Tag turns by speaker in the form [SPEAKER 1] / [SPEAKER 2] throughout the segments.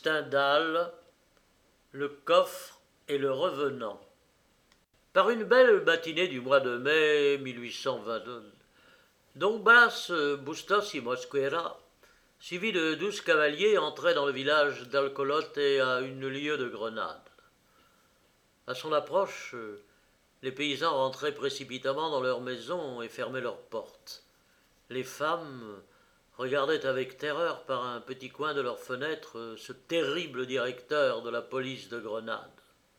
[SPEAKER 1] Stendhal, le coffre et le revenant. Par une belle matinée du mois de mai 1822, Don Blas Bustos y Mosquera, suivi de 12 cavaliers, entrait dans le village d'Alcolote à une lieue de Grenade. À son approche, les paysans rentraient précipitamment dans leurs maisons et fermaient leurs portes. Les femmes regardaient avec terreur par un petit coin de leurs fenêtres ce terrible directeur de la police de Grenade.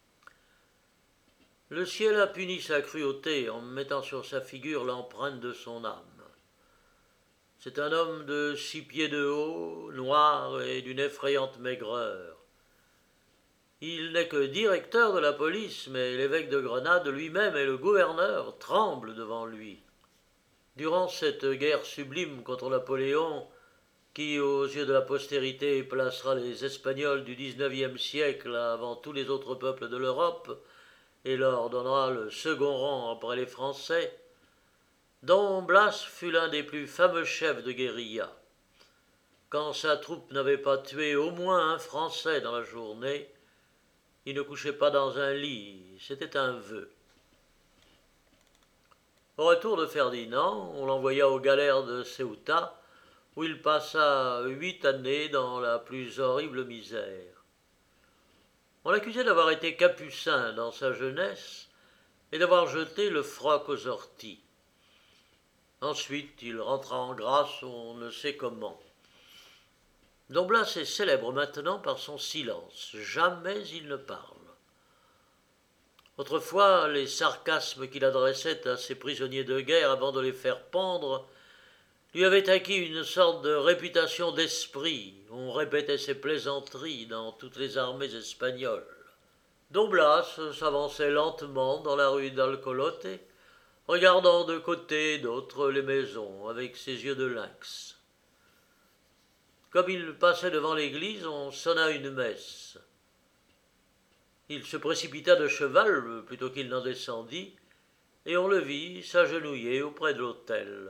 [SPEAKER 1] Le ciel a puni sa cruauté en mettant sur sa figure l'empreinte de son âme. C'est un homme de 6 pieds de haut, noir et d'une effrayante maigreur. Il n'est que directeur de la police, mais l'évêque de Grenade lui-même et le gouverneur tremblent devant lui. Durant cette guerre sublime contre Napoléon, qui, aux yeux de la postérité, placera les Espagnols du XIXe siècle avant tous les autres peuples de l'Europe et leur donnera le second rang après les Français, Don Blas fut l'un des plus fameux chefs de guérilla. Quand sa troupe n'avait pas tué au moins un Français dans la journée, il ne couchait pas dans un lit, c'était un vœu. Au retour de Ferdinand, on l'envoya aux galères de Ceuta, où il passa 8 années dans la plus horrible misère. On l'accusait d'avoir été capucin dans sa jeunesse et d'avoir jeté le froc aux orties. Ensuite, il rentra en grâce on ne sait comment. Don Blas est célèbre maintenant par son silence. Jamais il ne parle. Autrefois, les sarcasmes qu'il adressait à ses prisonniers de guerre avant de les faire pendre lui avaient acquis une sorte de réputation d'esprit. On répétait ses plaisanteries dans toutes les armées espagnoles. Don Blas s'avançait lentement dans la rue d'Alcolote, regardant de côté et d'autre les maisons avec ses yeux de lynx. Comme il passait devant l'église, on sonna une messe. Il se précipita de cheval plutôt qu'il n'en descendit, et on le vit s'agenouiller auprès de l'autel.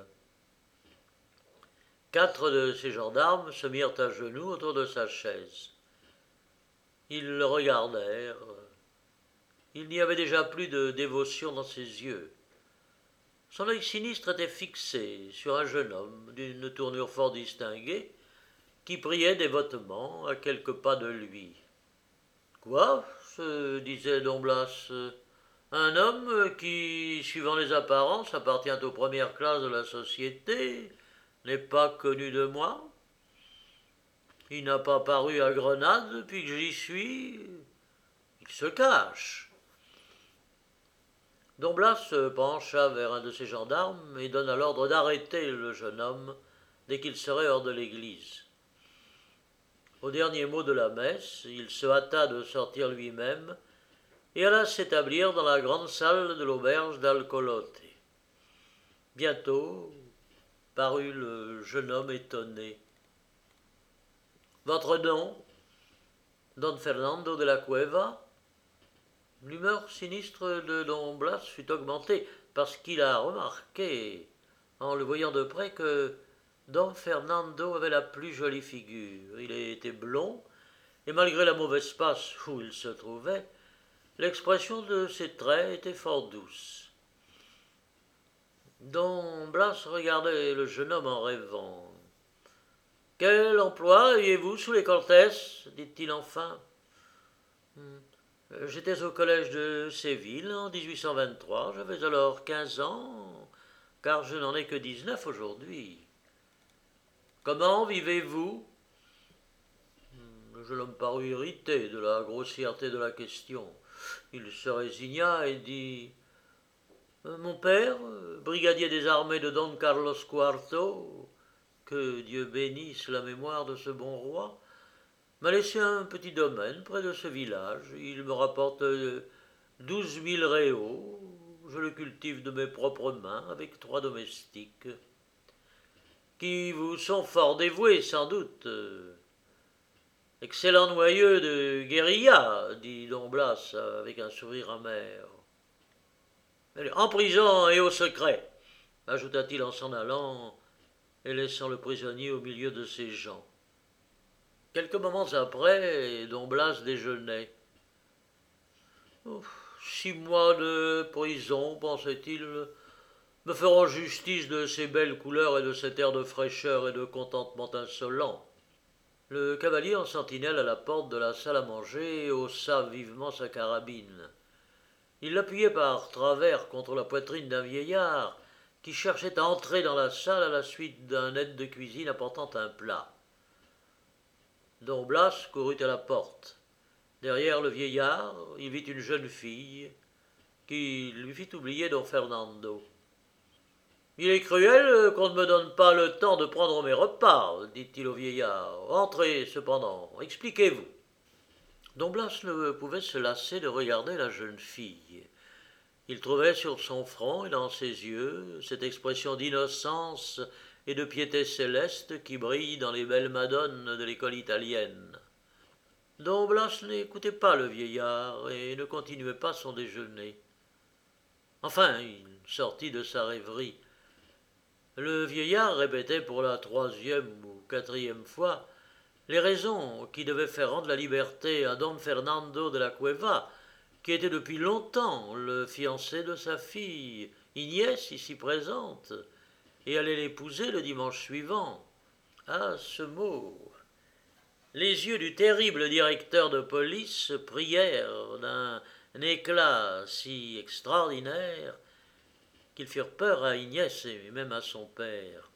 [SPEAKER 1] 4 de ses gendarmes se mirent à genoux autour de sa chaise. Ils le regardèrent. Il n'y avait déjà plus de dévotion dans ses yeux. Son œil sinistre était fixé sur un jeune homme d'une tournure fort distinguée qui priait dévotement à quelques pas de lui. « Quoi ?» se disait Don Blas. « Un homme qui, suivant les apparences, appartient aux premières classes de la société, n'est pas connu de moi. Il n'a pas paru à Grenade depuis que j'y suis. Il se cache. » Don Blas se pencha vers un de ses gendarmes et donna l'ordre d'arrêter le jeune homme dès qu'il serait hors de l'église. Au dernier mot de la messe, il se hâta de sortir lui-même et alla s'établir dans la grande salle de l'auberge d'Alcolote. Bientôt parut le jeune homme étonné. « Votre nom ? Don Fernando de la Cueva ?» L'humeur sinistre de Don Blas fut augmentée parce qu'il a remarqué, en le voyant de près, que Don Fernando avait la plus jolie figure. Il était blond, et malgré la mauvaise passe où il se trouvait, l'expression de ses traits était fort douce. Don Blas regardait le jeune homme en rêvant. « Quel emploi ayez-vous sous les Cortés ?» dit-il enfin. « J'étais au collège de Séville en 1823. J'avais alors 15 ans, car je n'en ai que 19 aujourd'hui. » « Comment vivez-vous ?» Le jeune homme parut irrité de la grossièreté de la question. Il se résigna et dit « Mon père, brigadier des armées de Don Carlos IV, que Dieu bénisse la mémoire de ce bon roi, m'a laissé un petit domaine près de ce village. Il me rapporte 12 000 réaux. Je le cultive de mes propres mains avec 3 domestiques, qui vous sont fort dévoués sans doute. » « Excellent noyau de guérilla, » dit Don Blas avec un sourire amer. « En prison et au secret, » ajouta-t-il en s'en allant et laissant le prisonnier au milieu de ses gens. « Quelques moments après, Don Blas déjeunait. Ouf, 6 mois de prison, pensait-il, me feront justice de ces belles couleurs et de cet air de fraîcheur et de contentement insolent. Le cavalier en sentinelle à la porte de la salle à manger haussa vivement sa carabine. Il l'appuyait par travers contre la poitrine d'un vieillard qui cherchait à entrer dans la salle à la suite d'un aide de cuisine apportant un plat. Don Blas courut à la porte. Derrière le vieillard, il vit une jeune fille qui lui fit oublier Don Fernando. « Il est cruel qu'on ne me donne pas le temps de prendre mes repas, dit-il au vieillard. Entrez cependant, expliquez-vous. Don Blas ne pouvait se lasser de regarder la jeune fille. Il trouvait sur son front et dans ses yeux cette expression d'innocence et de piété céleste qui brille dans les belles madones de l'école italienne. Don Blas n'écoutait pas le vieillard et ne continuait pas son déjeuner. Enfin, il sortit de sa rêverie. Le vieillard répétait pour la 3e ou 4e fois les raisons qui devaient faire rendre la liberté à Don Fernando de la Cueva, qui était depuis longtemps le fiancé de sa fille, Ignès, ici présente, et allait l'épouser le dimanche suivant. Ah, ce mot! Les yeux du terrible directeur de police brillèrent d'un éclat si extraordinaire qu'ils firent peur à Ignès et même à son père.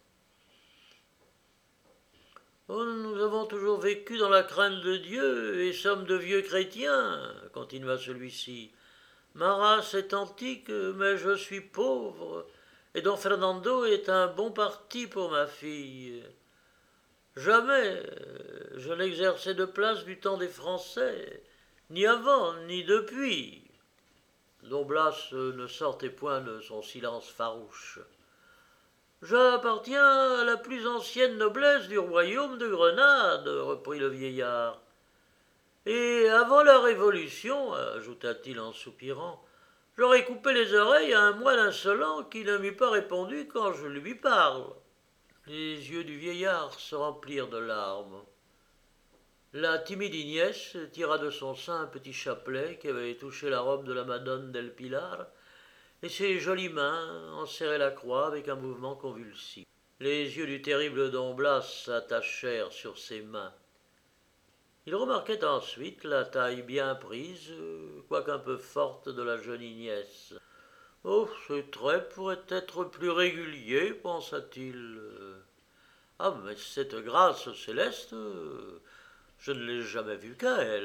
[SPEAKER 1] Oh, nous avons toujours vécu dans la crainte de Dieu et sommes de vieux chrétiens, continua celui-ci. Ma race est antique, mais je suis pauvre, et Don Fernando est un bon parti pour ma fille. Jamais je n'exerçais de place du temps des Français, ni avant, ni depuis. Don Blas ne sortait point de son silence farouche. J'appartiens à la plus ancienne noblesse du royaume de Grenade, reprit le vieillard. Et avant la Révolution, ajouta-t-il en soupirant, j'aurais coupé les oreilles à un moine insolent qui ne m'eût pas répondu quand je lui parle. Les yeux du vieillard se remplirent de larmes. La timide Ignès tira de son sein un petit chapelet qui avait touché la robe de la Madone del Pilar, et ses jolies mains en serraient la croix avec un mouvement convulsif. Les yeux du terrible Don Blas s'attachèrent sur ses mains. Il remarquait ensuite la taille bien prise, quoiqu'un peu forte, de la jeune Ignès. « Oh, ses traits pourraient être plus réguliers, pensa-t-il. Ah, mais cette grâce céleste, je ne l'ai jamais vue qu'à elle. »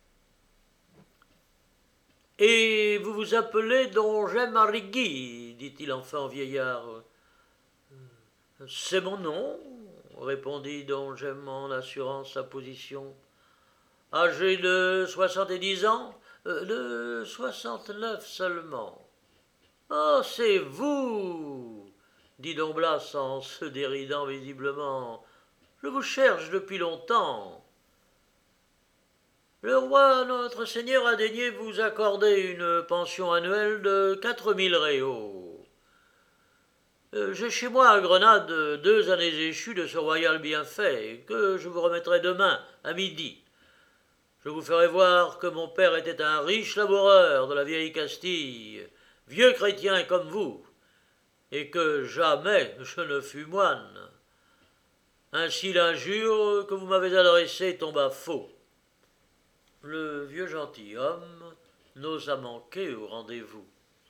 [SPEAKER 1] « Et vous vous appelez Don Jem Arrigui, dit-il enfin au vieillard. « C'est mon nom, répondit Don Jem en assurant sa position. Âgé de 70 ans, de 69 seulement. Oh, c'est vous, dit Don Blas en se déridant visiblement. Je vous cherche depuis longtemps. Le roi, notre Seigneur, a daigné vous accorder une pension annuelle de 4000 réaux. J'ai chez moi à Grenade 2 années échues de ce royal bienfait, que je vous remettrai demain à midi. Je vous ferai voir que mon père était un riche laboureur de la vieille Castille, vieux chrétien comme vous, et que jamais je ne fus moine. Ainsi l'injure que vous m'avez adressée tomba faux. » Le vieux gentilhomme n'osa manquer au rendez-vous.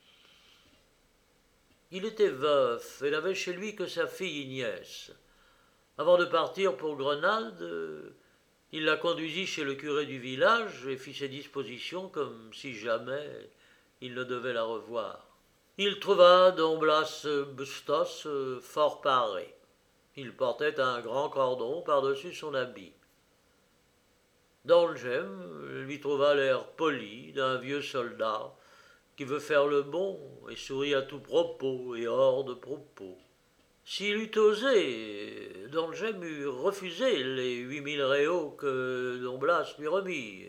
[SPEAKER 1] Il était veuf et n'avait chez lui que sa fille Ignès. Avant de partir pour Grenade, il la conduisit chez le curé du village et fit ses dispositions comme si jamais il ne devait la revoir. Il trouva Don Blas Bustos fort paré. Il portait un grand cordon par-dessus son habit. Don Jem lui trouva l'air poli d'un vieux soldat qui veut faire le bon et sourit à tout propos et hors de propos. S'il eût osé, Don Jem eût refusé les 8000 réaux que Don Blas lui remit.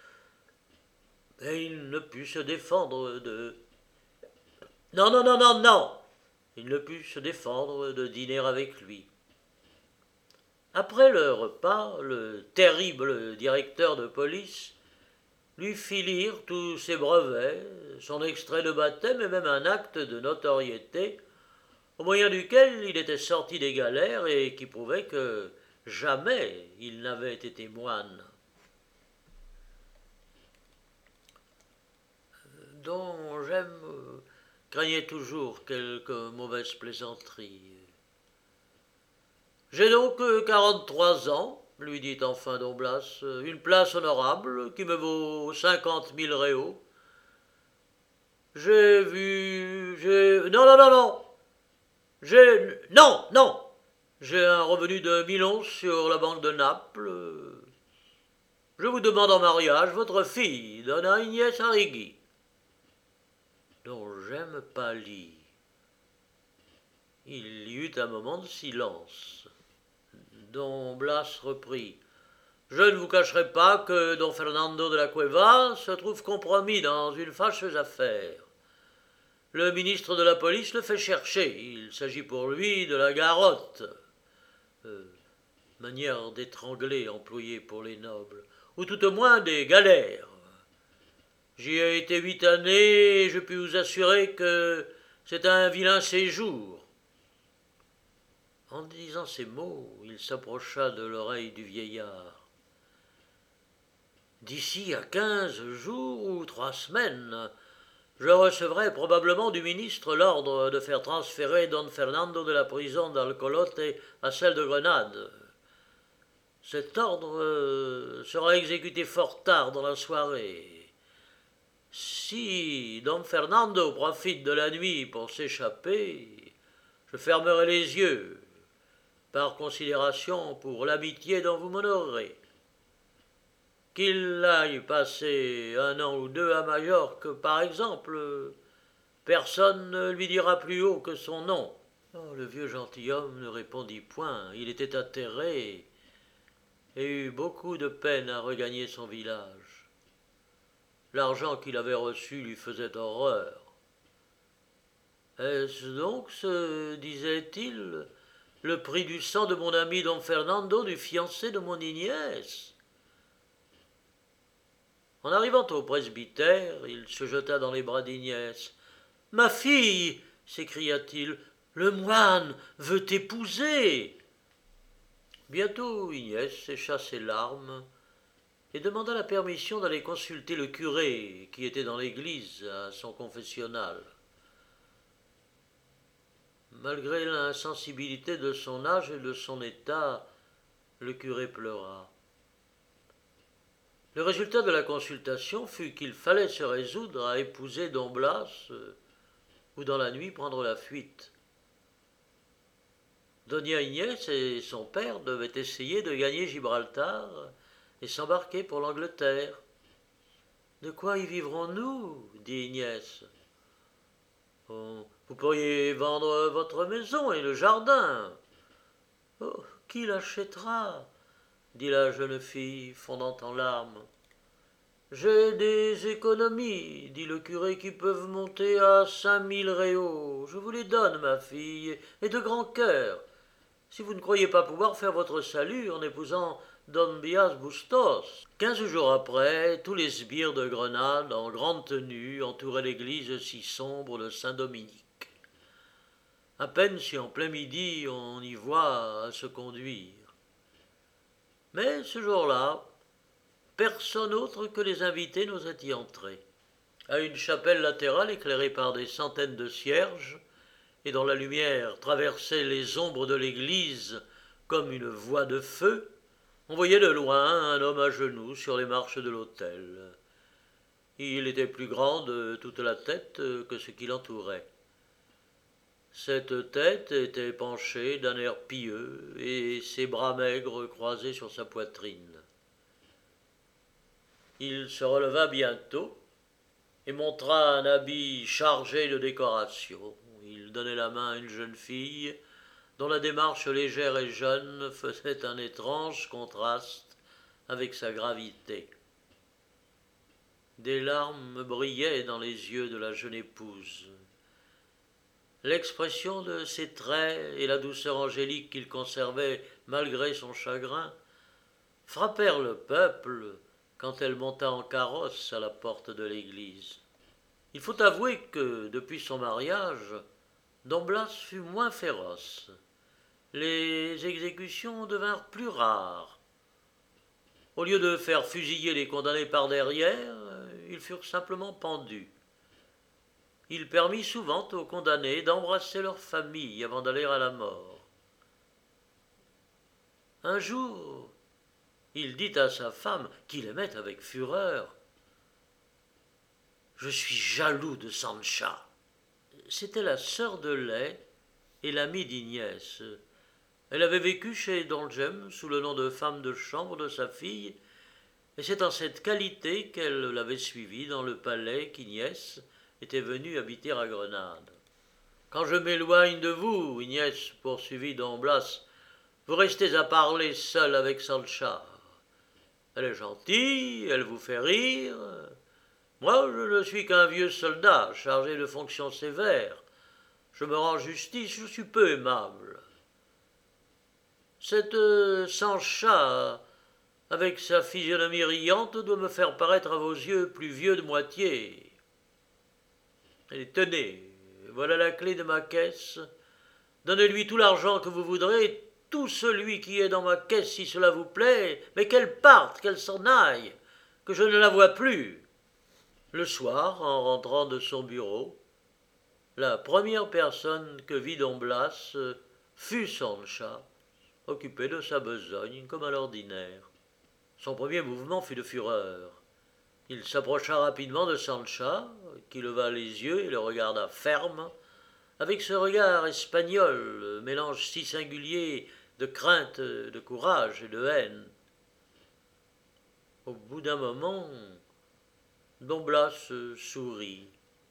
[SPEAKER 1] Et il ne put se défendre de... Non, il ne put se défendre de dîner avec lui. Après le repas, le terrible directeur de police lui fit lire tous ses brevets, son extrait de baptême et même un acte de notoriété, au moyen duquel il était sorti des galères et qui prouvait que jamais il n'avait été moine. Dont j'aime craignait toujours quelques mauvaises plaisanteries. J'ai donc 43 ans, lui dit enfin Don Blas, une place honorable qui me vaut 50 000 réaux. J'ai vu. Non, non, non, non. Non, non. J'ai un revenu de 1 000 sur la banque de Naples. Je vous demande en mariage votre fille, Donna Inès Arrigui, dont j'aime pâlit. Il y eut un moment de silence. Don Blas reprit. Je ne vous cacherai pas que Don Fernando de la Cueva se trouve compromis dans une fâcheuse affaire. Le ministre de la police le fait chercher. Il s'agit pour lui de la garrotte. Manière d'étrangler employée pour les nobles, ou tout au moins des galères. J'y ai été 8 années et je puis vous assurer que c'est un vilain séjour. En disant ces mots, il s'approcha de l'oreille du vieillard. D'ici à 15 jours ou 3 semaines, je recevrai probablement du ministre l'ordre de faire transférer Don Fernando de la prison d'Alcolote à celle de Grenade. Cet ordre sera exécuté fort tard dans la soirée. Si Don Fernando profite de la nuit pour s'échapper, je fermerai les yeux, par considération pour l'amitié dont vous m'honorez. Qu'il aille passer 1 an ou 2 à Majorque, par exemple, personne ne lui dira plus haut que son nom. Oh, le vieux gentilhomme ne répondit point. Il était atterré et eut beaucoup de peine à regagner son village. L'argent qu'il avait reçu lui faisait horreur. Est-ce donc, se disait-il, le prix du sang de mon ami Don Fernando, du fiancé de mon Ignès? En arrivant au presbytère, il se jeta dans les bras d'Ignès. « Ma fille !» s'écria-t-il, « le moine veut t'épouser !» Bientôt Ignès sécha ses larmes et demanda la permission d'aller consulter le curé qui était dans l'église à son confessionnal. Malgré l'insensibilité de son âge et de son état, le curé pleura. Le résultat de la consultation fut qu'il fallait se résoudre à épouser Don Blas ou dans la nuit prendre la fuite. Doña Inès et son père devaient essayer de gagner Gibraltar et s'embarquer pour l'Angleterre. « De quoi y vivrons-nous » dit Inès. « Vous pourriez vendre votre maison et le jardin. »« Oh, qui l'achètera » dit la jeune fille, fondant en larmes. « J'ai des économies, dit le curé, qui peuvent monter à 5 000 réaux. Je vous les donne, ma fille, et de grand cœur, si vous ne croyez pas pouvoir faire votre salut en épousant Don Bias Bustos. » 15 jours après, tous les sbires de Grenade, en grande tenue, entouraient l'église si sombre de Saint-Dominique. À peine si en plein midi on y voit à se conduire. Mais ce jour-là, personne autre que les invités n'osait y entrer. À une chapelle latérale éclairée par des centaines de cierges, et dont la lumière traversait les ombres de l'église comme une voie de feu, on voyait de loin un homme à genoux sur les marches de l'autel. Il était plus grand de toute la tête que ce qui l'entourait. Cette tête était penchée d'un air pieux et ses bras maigres croisés sur sa poitrine. Il se releva bientôt et montra un habit chargé de décoration. Il donnait la main à une jeune fille dont la démarche légère et jeune faisait un étrange contraste avec sa gravité. Des larmes brillaient dans les yeux de la jeune épouse. L'expression de ses traits et la douceur angélique qu'il conservait malgré son chagrin frappèrent le peuple quand elle monta en carrosse à la porte de l'église. Il faut avouer que, depuis son mariage, Don Blas fut moins féroce. Les exécutions devinrent plus rares. Au lieu de faire fusiller les condamnés par derrière, ils furent simplement pendus. Il permit souvent aux condamnés d'embrasser leur famille avant d'aller à la mort. Un jour, il dit à sa femme, qu'il aimait avec fureur, « Je suis jaloux de Sancha. » C'était la sœur de lait et l'amie d'Ignès. Elle avait vécu chez Don Jem sous le nom de femme de chambre de sa fille, et c'est en cette qualité qu'elle l'avait suivie dans le palais qu'Ignès était venue habiter à Grenade. « Quand je m'éloigne de vous, Ignès, poursuivit Don Blas, vous restez à parler seul avec Sancha. Elle est gentille, elle vous fait rire. Moi, je ne suis qu'un vieux soldat chargé de fonctions sévères. Je me rends justice, je suis peu aimable. Cette Sancha, avec sa physionomie riante, doit me faire paraître à vos yeux plus vieux de moitié. Et tenez, voilà la clé de ma caisse. Donnez-lui tout l'argent que vous voudrez, tout celui qui est dans ma caisse si cela vous plaît, mais qu'elle parte, qu'elle s'en aille, que je ne la vois plus. » Le soir, en rentrant de son bureau, la première personne que vit Don Blas fut Sancha, occupé de sa besogne comme à l'ordinaire. Son premier mouvement fut de fureur. Il s'approcha rapidement de Sancha, qui leva les yeux et le regarda ferme, avec ce regard espagnol, mélange si singulier de crainte, de courage et de haine. Au bout d'un moment, Don Blas sourit.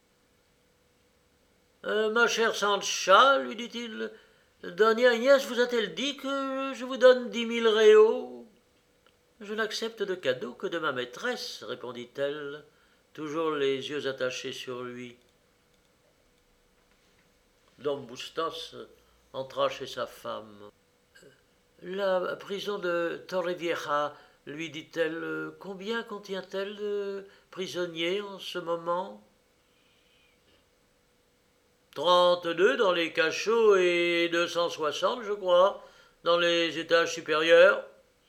[SPEAKER 1] Ma chère Sancha, lui dit-il, Doña Agnès vous a-t-elle dit que je vous donne 10 000 réaux? Je n'accepte de cadeau que de ma maîtresse, répondit-elle, toujours les yeux attachés sur lui. Don Bustos entra chez sa femme. La prison de Torrevieja, lui dit-elle, combien contient-elle de prisonniers en ce moment? 32 dans les cachots et 260, je crois, dans les étages supérieurs.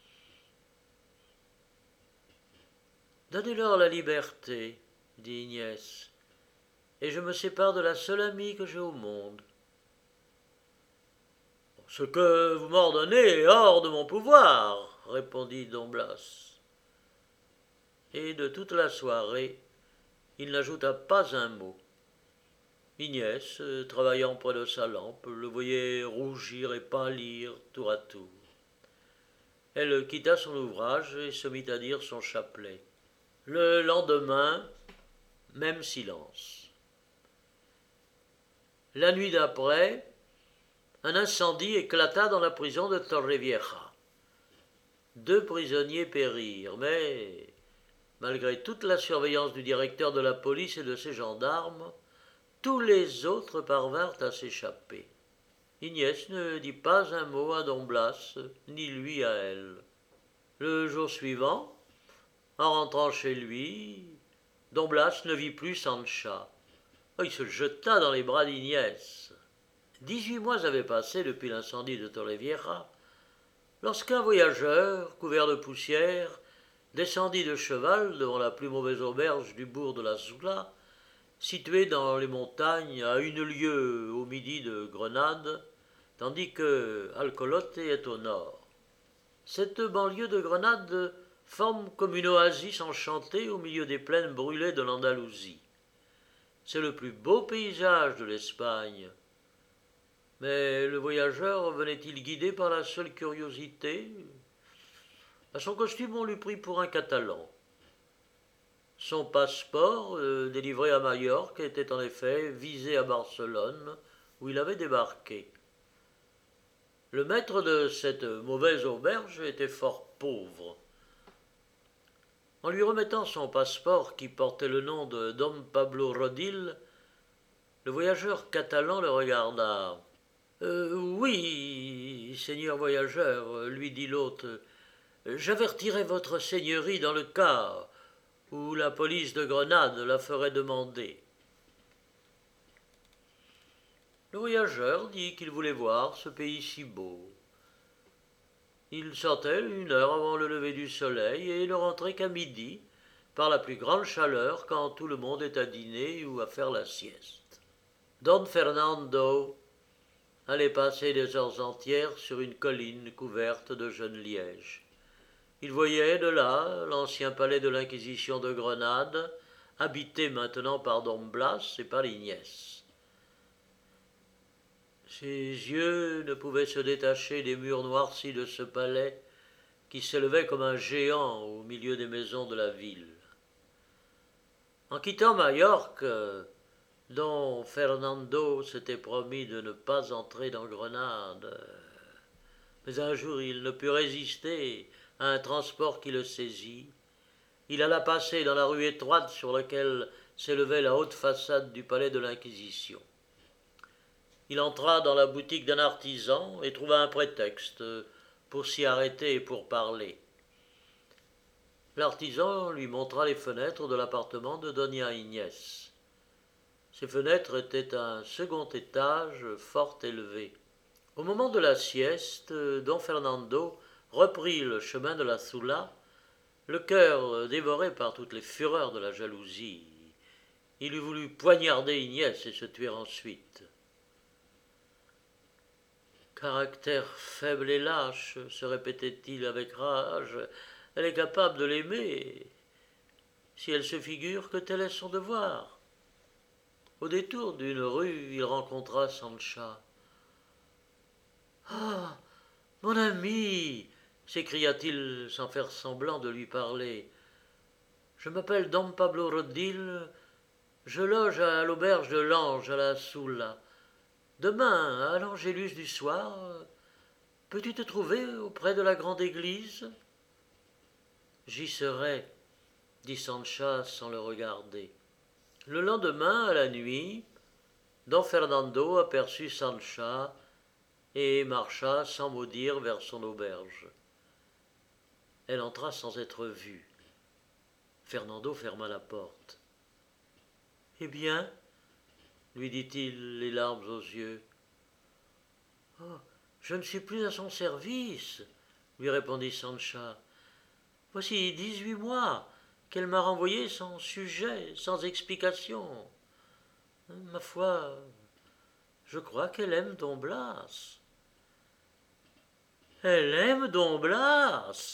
[SPEAKER 1] Donnez-leur la liberté, dit Ignès, et je me sépare de la seule amie que j'ai au monde. Ce que vous m'ordonnez est hors de mon pouvoir, répondit Don Blas. Et de toute la soirée, il n'ajouta pas un mot. Ignès, travaillant près de sa lampe, le voyait rougir et pâlir tour à tour. Elle quitta son ouvrage et se mit à dire son chapelet. Le lendemain, même silence. La nuit d'après, un incendie éclata dans la prison de Torrevieja. 2 prisonniers périrent, mais, malgré toute la surveillance du directeur de la police et de ses gendarmes, tous les autres parvinrent à s'échapper. Ignès ne dit pas un mot à Don Blas, ni lui à elle. Le jour suivant, en rentrant chez lui, Don Blas ne vit plus Sancha. Il se jeta dans les bras d'Ignès. 18 mois avaient passé depuis l'incendie de Torrevieja, lorsqu'un voyageur, couvert de poussière, descendit de cheval devant la plus mauvaise auberge du bourg de la Soula, située dans les montagnes à 1 lieue au midi de Grenade, tandis que Alcolote est au nord. Cette banlieue de Grenade forme comme une oasis enchantée au milieu des plaines brûlées de l'Andalousie. C'est le plus beau paysage de l'Espagne. Mais le voyageur venait-il guidé par la seule curiosité? À son costume, on l'eût pris pour un Catalan. Son passeport, délivré à Majorque, était en effet visé à Barcelone, où il avait débarqué. Le maître de cette mauvaise auberge était fort pauvre. En lui remettant son passeport qui portait le nom de Don Pablo Rodil, Le voyageur catalan le regarda. Oui, seigneur voyageur, lui dit l'hôte, j'avertirai votre seigneurie dans le cas où la police de Grenade la ferait demander. Le voyageur dit qu'il voulait voir ce pays si beau. Il sortait 1 heure avant le lever du soleil et ne rentrait qu'à midi, par la plus grande chaleur quand tout le monde est à dîner ou à faire la sieste. Don Fernando allait passer des heures entières sur une colline couverte de jeunes lièges. Il voyait de là l'ancien palais de l'Inquisition de Grenade, habité maintenant par Don Blas et par Ignès. Ses yeux ne pouvaient se détacher des murs noircis de ce palais qui s'élevait comme un géant au milieu des maisons de la ville. En quittant Majorque, Don Fernando s'était promis de ne pas entrer dans Grenade. Mais un jour il ne put résister à un transport qui le saisit. Il alla passer dans la rue étroite sur laquelle s'élevait la haute façade du palais de l'Inquisition. Il entra dans la boutique d'un artisan et trouva un prétexte pour s'y arrêter et pour parler. L'artisan lui montra les fenêtres de l'appartement de Doña Ignès. Ces fenêtres étaient à un second étage fort élevé. Au moment de la sieste, Don Fernando reprit le chemin de la Soula, le cœur dévoré par toutes les fureurs de la jalousie. Il eût voulu poignarder Ignès et se tuer ensuite. Caractère faible et lâche, se répétait-il avec rage, elle est capable de l'aimer, si elle se figure que tel est son devoir. Au détour d'une rue, il rencontra Sancha. « Ah, mon ami !» s'écria-t-il sans faire semblant de lui parler. « Je m'appelle Don Pablo Rodil, je loge à l'auberge de l'Ange à la Soula. Demain, à l'Angélus du soir, peux-tu te trouver auprès de la grande église ?»« J'y serai, » dit Sancha sans le regarder. Le lendemain, à la nuit, Don Fernando aperçut Sancha et marcha sans mot dire vers son auberge. Elle entra sans être vue. Fernando ferma la porte. « Eh bien ?» lui dit-il, les larmes aux yeux. « Oh, je ne suis plus à son service, » lui répondit Sancha. « Voici 18 mois qu'elle m'a renvoyé sans sujet, sans explication. Ma foi, je crois qu'elle aime Don Blas. »« Elle aime Don Blas !»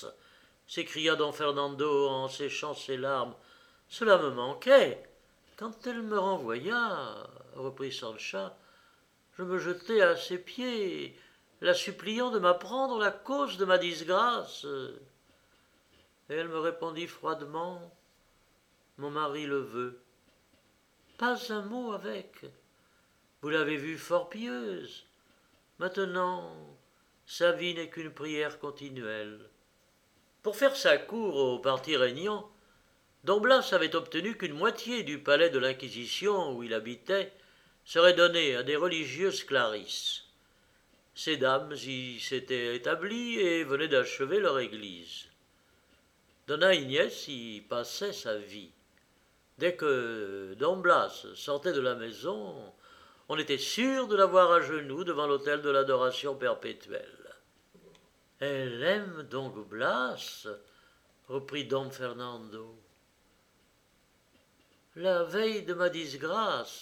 [SPEAKER 1] s'écria Don Fernando en séchant ses larmes. « Cela me manquait. Quand elle me renvoya, reprit Sancha, je me jetai à ses pieds, la suppliant de m'apprendre la cause de ma disgrâce. Et elle me répondit froidement, « Mon mari le veut. » Pas un mot avec. Vous l'avez vue fort pieuse. Maintenant, sa vie n'est qu'une prière continuelle. Pour faire sa cour au parti régnant, Don Blas avait obtenu qu'une moitié du palais de l'Inquisition où il habitait serait donnée à des religieuses clarisses. Ces dames y s'étaient établies et venaient d'achever leur église. Donna Ignès y passait sa vie. Dès que Don Blas sortait de la maison, on était sûr de la voir à genoux devant l'autel de l'adoration perpétuelle. « Elle aime donc Blas ?» reprit Don Fernando. « La veille de ma disgrâce, »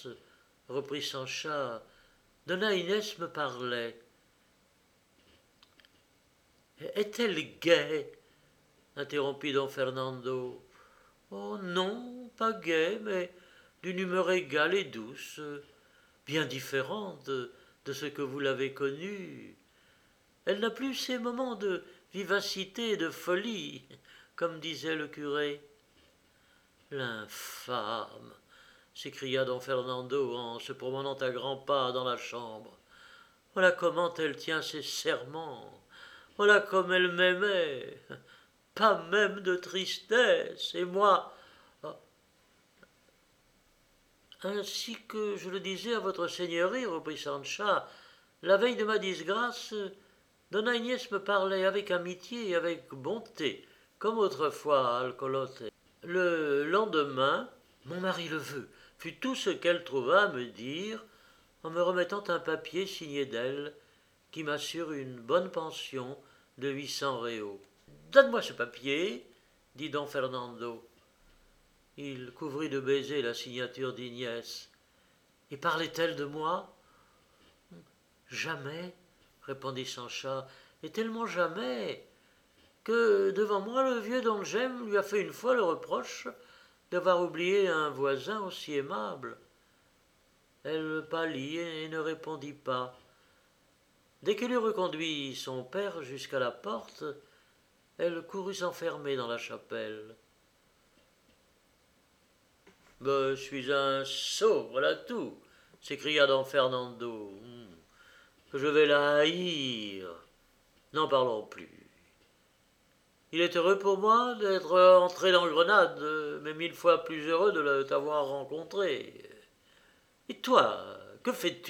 [SPEAKER 1] reprit Sancha, « Donna Inès me parlait. »« Est-elle gaie ?» interrompit Don Fernando. « Oh non, pas gaie, mais d'une humeur égale et douce, bien différente de ce que vous l'avez connue. Elle n'a plus ces moments de vivacité et de folie, comme disait le curé. »« L'infâme !» s'écria Don Fernando en se promenant à grands pas dans la chambre. « Voilà comment elle tient ses serments, voilà comme elle m'aimait, pas même de tristesse, et moi... » Ainsi que je le disais à votre seigneurie, reprit Sancha, la veille de ma disgrâce, Donna Agnès me parlait avec amitié et avec bonté, comme autrefois à Alcolote. Le lendemain, mon mari le veut, fut tout ce qu'elle trouva à me dire en me remettant un papier signé d'elle qui m'assure une bonne pension de 800 réaux. Donne-moi ce papier, dit don Fernando. Il couvrit de baisers la signature d'Ignès. Et parlait-elle de moi? Jamais, répondit Sancha, et tellement jamais que devant moi le vieux don Gem lui a fait une fois le reproche d'avoir oublié un voisin aussi aimable. Elle pâlit et ne répondit pas. Dès qu'elle eut reconduit son père jusqu'à la porte, elle courut s'enfermer dans la chapelle. « Je suis un sot, voilà tout !» s'écria don Fernando. « Que je vais la haïr. N'en parlons plus. Il est heureux pour moi d'être entré dans Grenade, mais 1000 fois plus heureux de t'avoir rencontré. Et toi, que fais-tu ?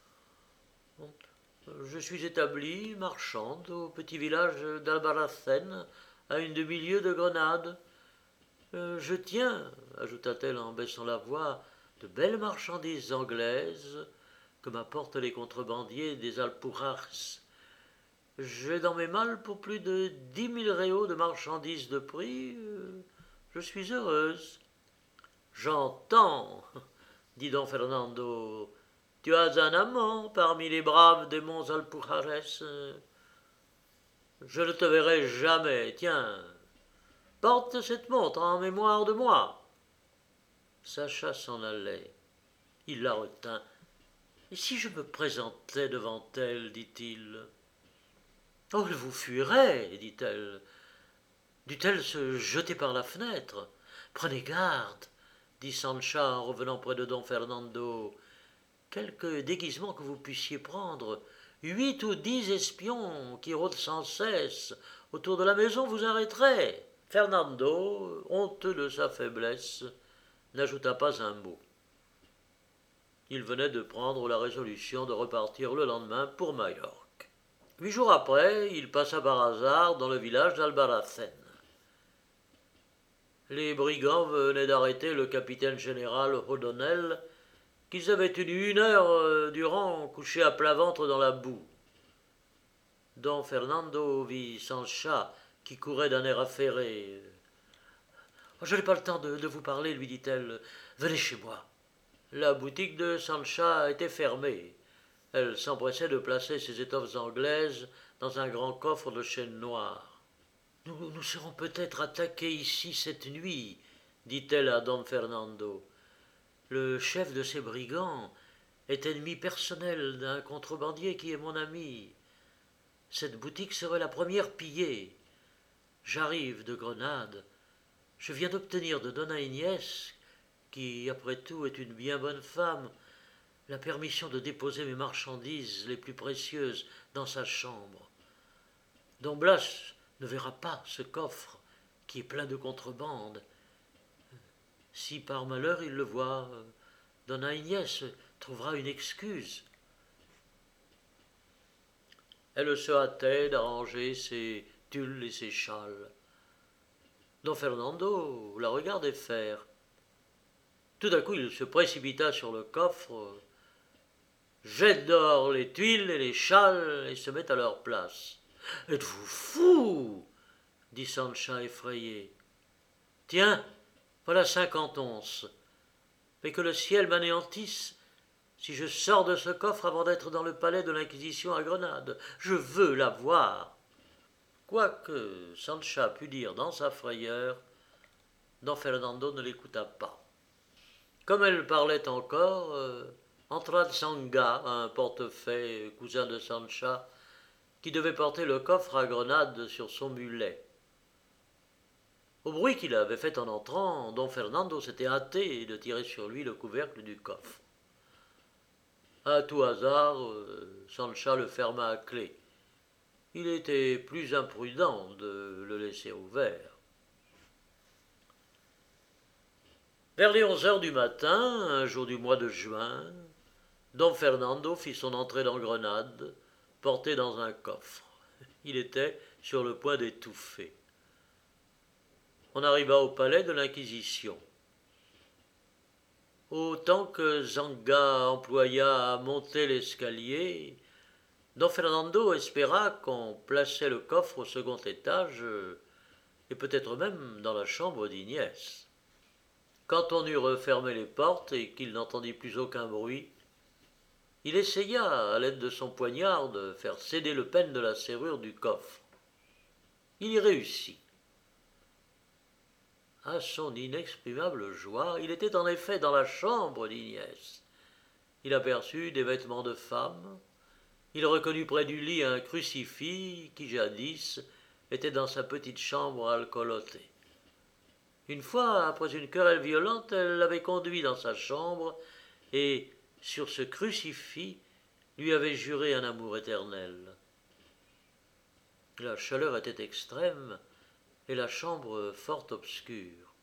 [SPEAKER 1] Je suis établie, marchande, au petit village d'Albarracén, à une demi-lieue de Grenade. Je tiens, ajouta-t-elle en baissant la voix, de belles marchandises anglaises que m'apportent les contrebandiers des Alpujarras. J'ai dans mes malles pour plus de 10 000 réaux de marchandises de prix. Je suis heureuse. J'entends, dit don Fernando. Tu as un amant parmi les braves des monts Alpujarras. Je ne te verrai jamais, tiens. Porte cette montre en mémoire de moi. Sacha s'en allait. Il la retint. Et si je me présentais devant elle, dit-il. Oh, elle vous fuirait, dit-elle. Dut-elle se jeter par la fenêtre? Prenez garde, dit Sancha en revenant près de don Fernando. Quelque déguisement que vous puissiez prendre, 8 ou 10 espions qui rôdent sans cesse autour de la maison vous arrêteraient. Fernando, honteux de sa faiblesse, n'ajouta pas un mot. Il venait de prendre la résolution de repartir le lendemain pour Majorque. 8 jours après, il passa par hasard dans le village d'Albarracén. Les brigands venaient d'arrêter le capitaine général O'Donnell, qu'ils avaient tenu 1 heure durant couché à plat ventre dans la boue. Don Fernando vit Sancha qui courait d'un air affairé. « Je n'ai pas le temps de vous parler, lui dit-elle. Venez chez moi. » La boutique de Sancha était fermée. Elle s'empressait de placer ses étoffes anglaises dans un grand coffre de chêne noir. « Nous serons peut-être attaqués ici cette nuit, dit-elle à don Fernando. Le chef de ces brigands est ennemi personnel d'un contrebandier qui est mon ami. Cette boutique serait la première pillée. J'arrive de Grenade. Je viens d'obtenir de Donna Agnès, qui après tout est une bien bonne femme, la permission de déposer mes marchandises les plus précieuses dans sa chambre. Don Blas ne verra pas ce coffre qui est plein de contrebande. Si par malheur il le voit, Donna Agnès trouvera une excuse. » Elle se hâtait d'arranger ses tulles et ses châles. Don Fernando la regardait faire. Tout d'un coup, il se précipita sur le coffre, jette dehors les tuiles et les châles et se met à leur place. « Êtes-vous fou ?» dit Sancha effrayé. « Tiens, voilà 50 onces. Mais que le ciel m'anéantisse si je sors de ce coffre avant d'être dans le palais de l'Inquisition à Grenade. Je veux la voir. » Quoique Sancha pût dire dans sa frayeur, don Fernando ne l'écouta pas. Comme elle parlait encore, entra Tsanga, un portefaix cousin de Sancha, qui devait porter le coffre à Grenade sur son mulet. Au bruit qu'il avait fait en entrant, don Fernando s'était hâté de tirer sur lui le couvercle du coffre. À tout hasard, Sancha le ferma à clé. Il était plus imprudent de le laisser ouvert. Vers les 11 heures du matin, un jour du mois de juin, Don Fernando fit son entrée dans Grenade, porté dans un coffre. Il était sur le point d'étouffer. On arriva au palais de l'Inquisition. Autant que Zanga employa à monter l'escalier, Don Fernando espéra qu'on plaçait le coffre au second étage et peut-être même dans la chambre d'Ignès. Quand on eut refermé les portes et qu'il n'entendit plus aucun bruit, il essaya, à l'aide de son poignard, de faire céder le pêne de la serrure du coffre. Il y réussit. À son inexprimable joie, il était en effet dans la chambre d'Ignès. Il aperçut des vêtements de femme. Il reconnut près du lit un crucifix qui, jadis, était dans sa petite chambre alcoolotée. Une fois, après une querelle violente, elle l'avait conduit dans sa chambre et, sur ce crucifix, lui avait juré un amour éternel. La chaleur était extrême et la chambre fort obscure.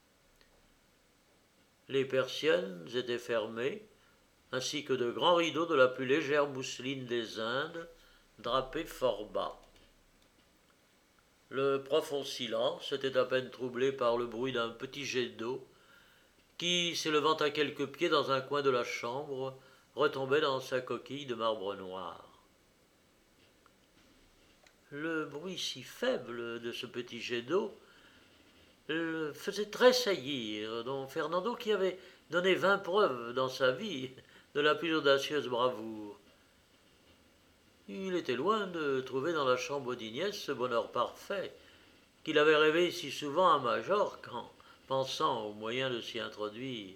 [SPEAKER 1] Les persiennes étaient fermées, ainsi que de grands rideaux de la plus légère mousseline des Indes, drapés fort bas. Le profond silence était à peine troublé par le bruit d'un petit jet d'eau qui, s'élevant à quelques pieds dans un coin de la chambre, retombait dans sa coquille de marbre noir. Le bruit si faible de ce petit jet d'eau le faisait tressaillir Don Fernando, qui avait donné 20 preuves dans sa vie de la plus audacieuse bravoure. Il était loin de trouver dans la chambre d'Ignès ce bonheur parfait qu'il avait rêvé si souvent à Majorque en pensant aux moyens de s'y introduire.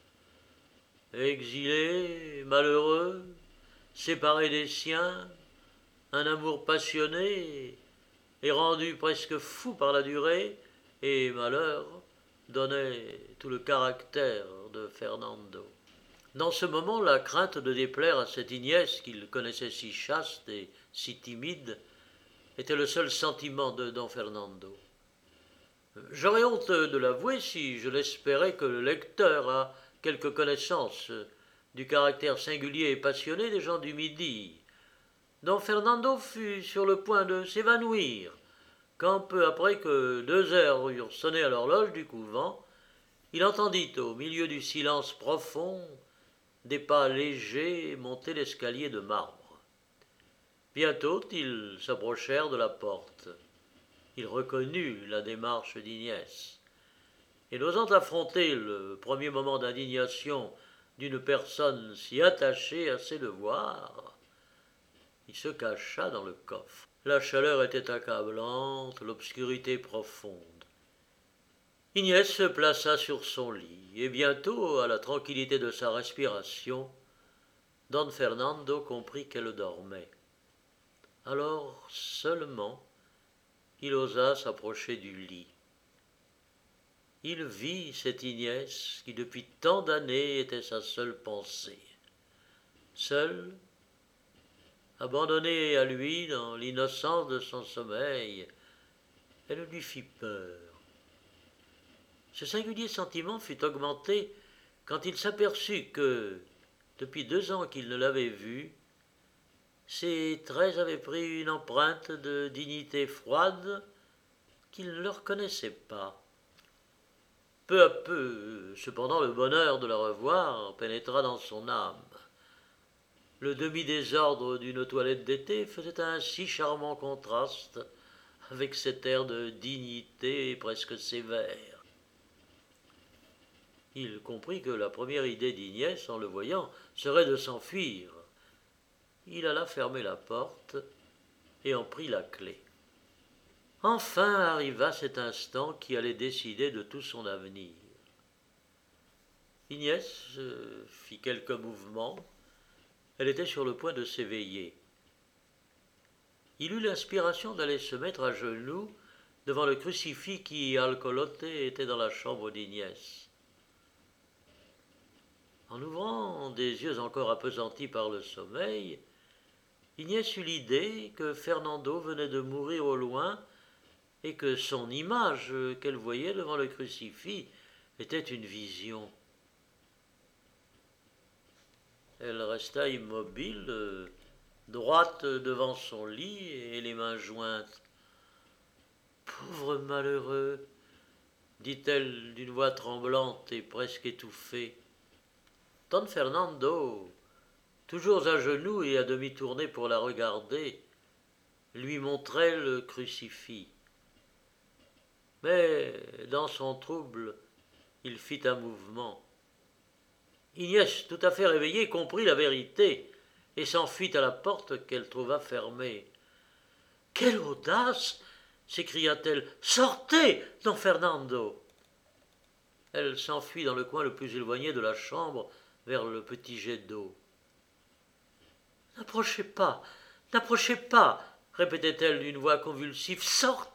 [SPEAKER 1] Exilé, malheureux, séparé des siens, un amour passionné et rendu presque fou par la durée et malheur donnait tout le caractère de Fernando. Dans ce moment, la crainte de déplaire à cette Ignès qu'il connaissait si chaste et si timide était le seul sentiment de Don Fernando. J'aurais honte de l'avouer si je l'espérais que le lecteur a quelque connaissance du caractère singulier et passionné des gens du Midi. Don Fernando fut sur le point de s'évanouir, quand peu après que 2 heures eurent sonné à l'horloge du couvent, il entendit au milieu du silence profond des pas légers monter l'escalier de marbre. Bientôt ils s'approchèrent de la porte. Il reconnut la démarche d'Ignès. Et n'osant affronter le premier moment d'indignation d'une personne si attachée à ses devoirs, il se cacha dans le coffre. La chaleur était accablante, l'obscurité profonde. Ignès se plaça sur son lit, et bientôt, à la tranquillité de sa respiration, Don Fernando comprit qu'elle dormait. Alors seulement, il osa s'approcher du lit. Il vit cette Ignès qui depuis tant d'années était sa seule pensée. Seule, abandonnée à lui dans l'innocence de son sommeil, elle lui fit peur. Ce singulier sentiment fut augmenté quand il s'aperçut que, depuis 2 ans qu'il ne l'avait vue, ses traits avaient pris une empreinte de dignité froide qu'il ne le reconnaissait pas. Peu à peu, cependant, le bonheur de la revoir pénétra dans son âme. Le demi-désordre d'une toilette d'été faisait un si charmant contraste avec cet air de dignité presque sévère. Il comprit que la première idée d'Ignès, en le voyant, serait de s'enfuir. Il alla fermer la porte et en prit la clé. Enfin arriva cet instant qui allait décider de tout son avenir. Ignès fit quelques mouvements. Elle était sur le point de s'éveiller. Il eut l'inspiration d'aller se mettre à genoux devant le crucifix qui, alcooloté, était dans la chambre d'Ignès. En ouvrant des yeux encore appesantis par le sommeil, Ignès eut l'idée que Fernando venait de mourir au loin et que son image qu'elle voyait devant le crucifix était une vision. Elle resta immobile, droite devant son lit et les mains jointes. Pauvre malheureux, dit-elle d'une voix tremblante et presque étouffée. Don Fernando, toujours à genoux et à demi tourné pour la regarder, lui montrait le crucifix. Mais dans son trouble, il fit un mouvement. Ignès, tout à fait réveillée, comprit la vérité et s'enfuit à la porte qu'elle trouva fermée. « Quelle audace !» s'écria-t-elle. « Sortez, don Fernando !» Elle s'enfuit dans le coin le plus éloigné de la chambre, vers le petit jet d'eau. « N'approchez pas, répétait-elle d'une voix convulsive. « Sortez !»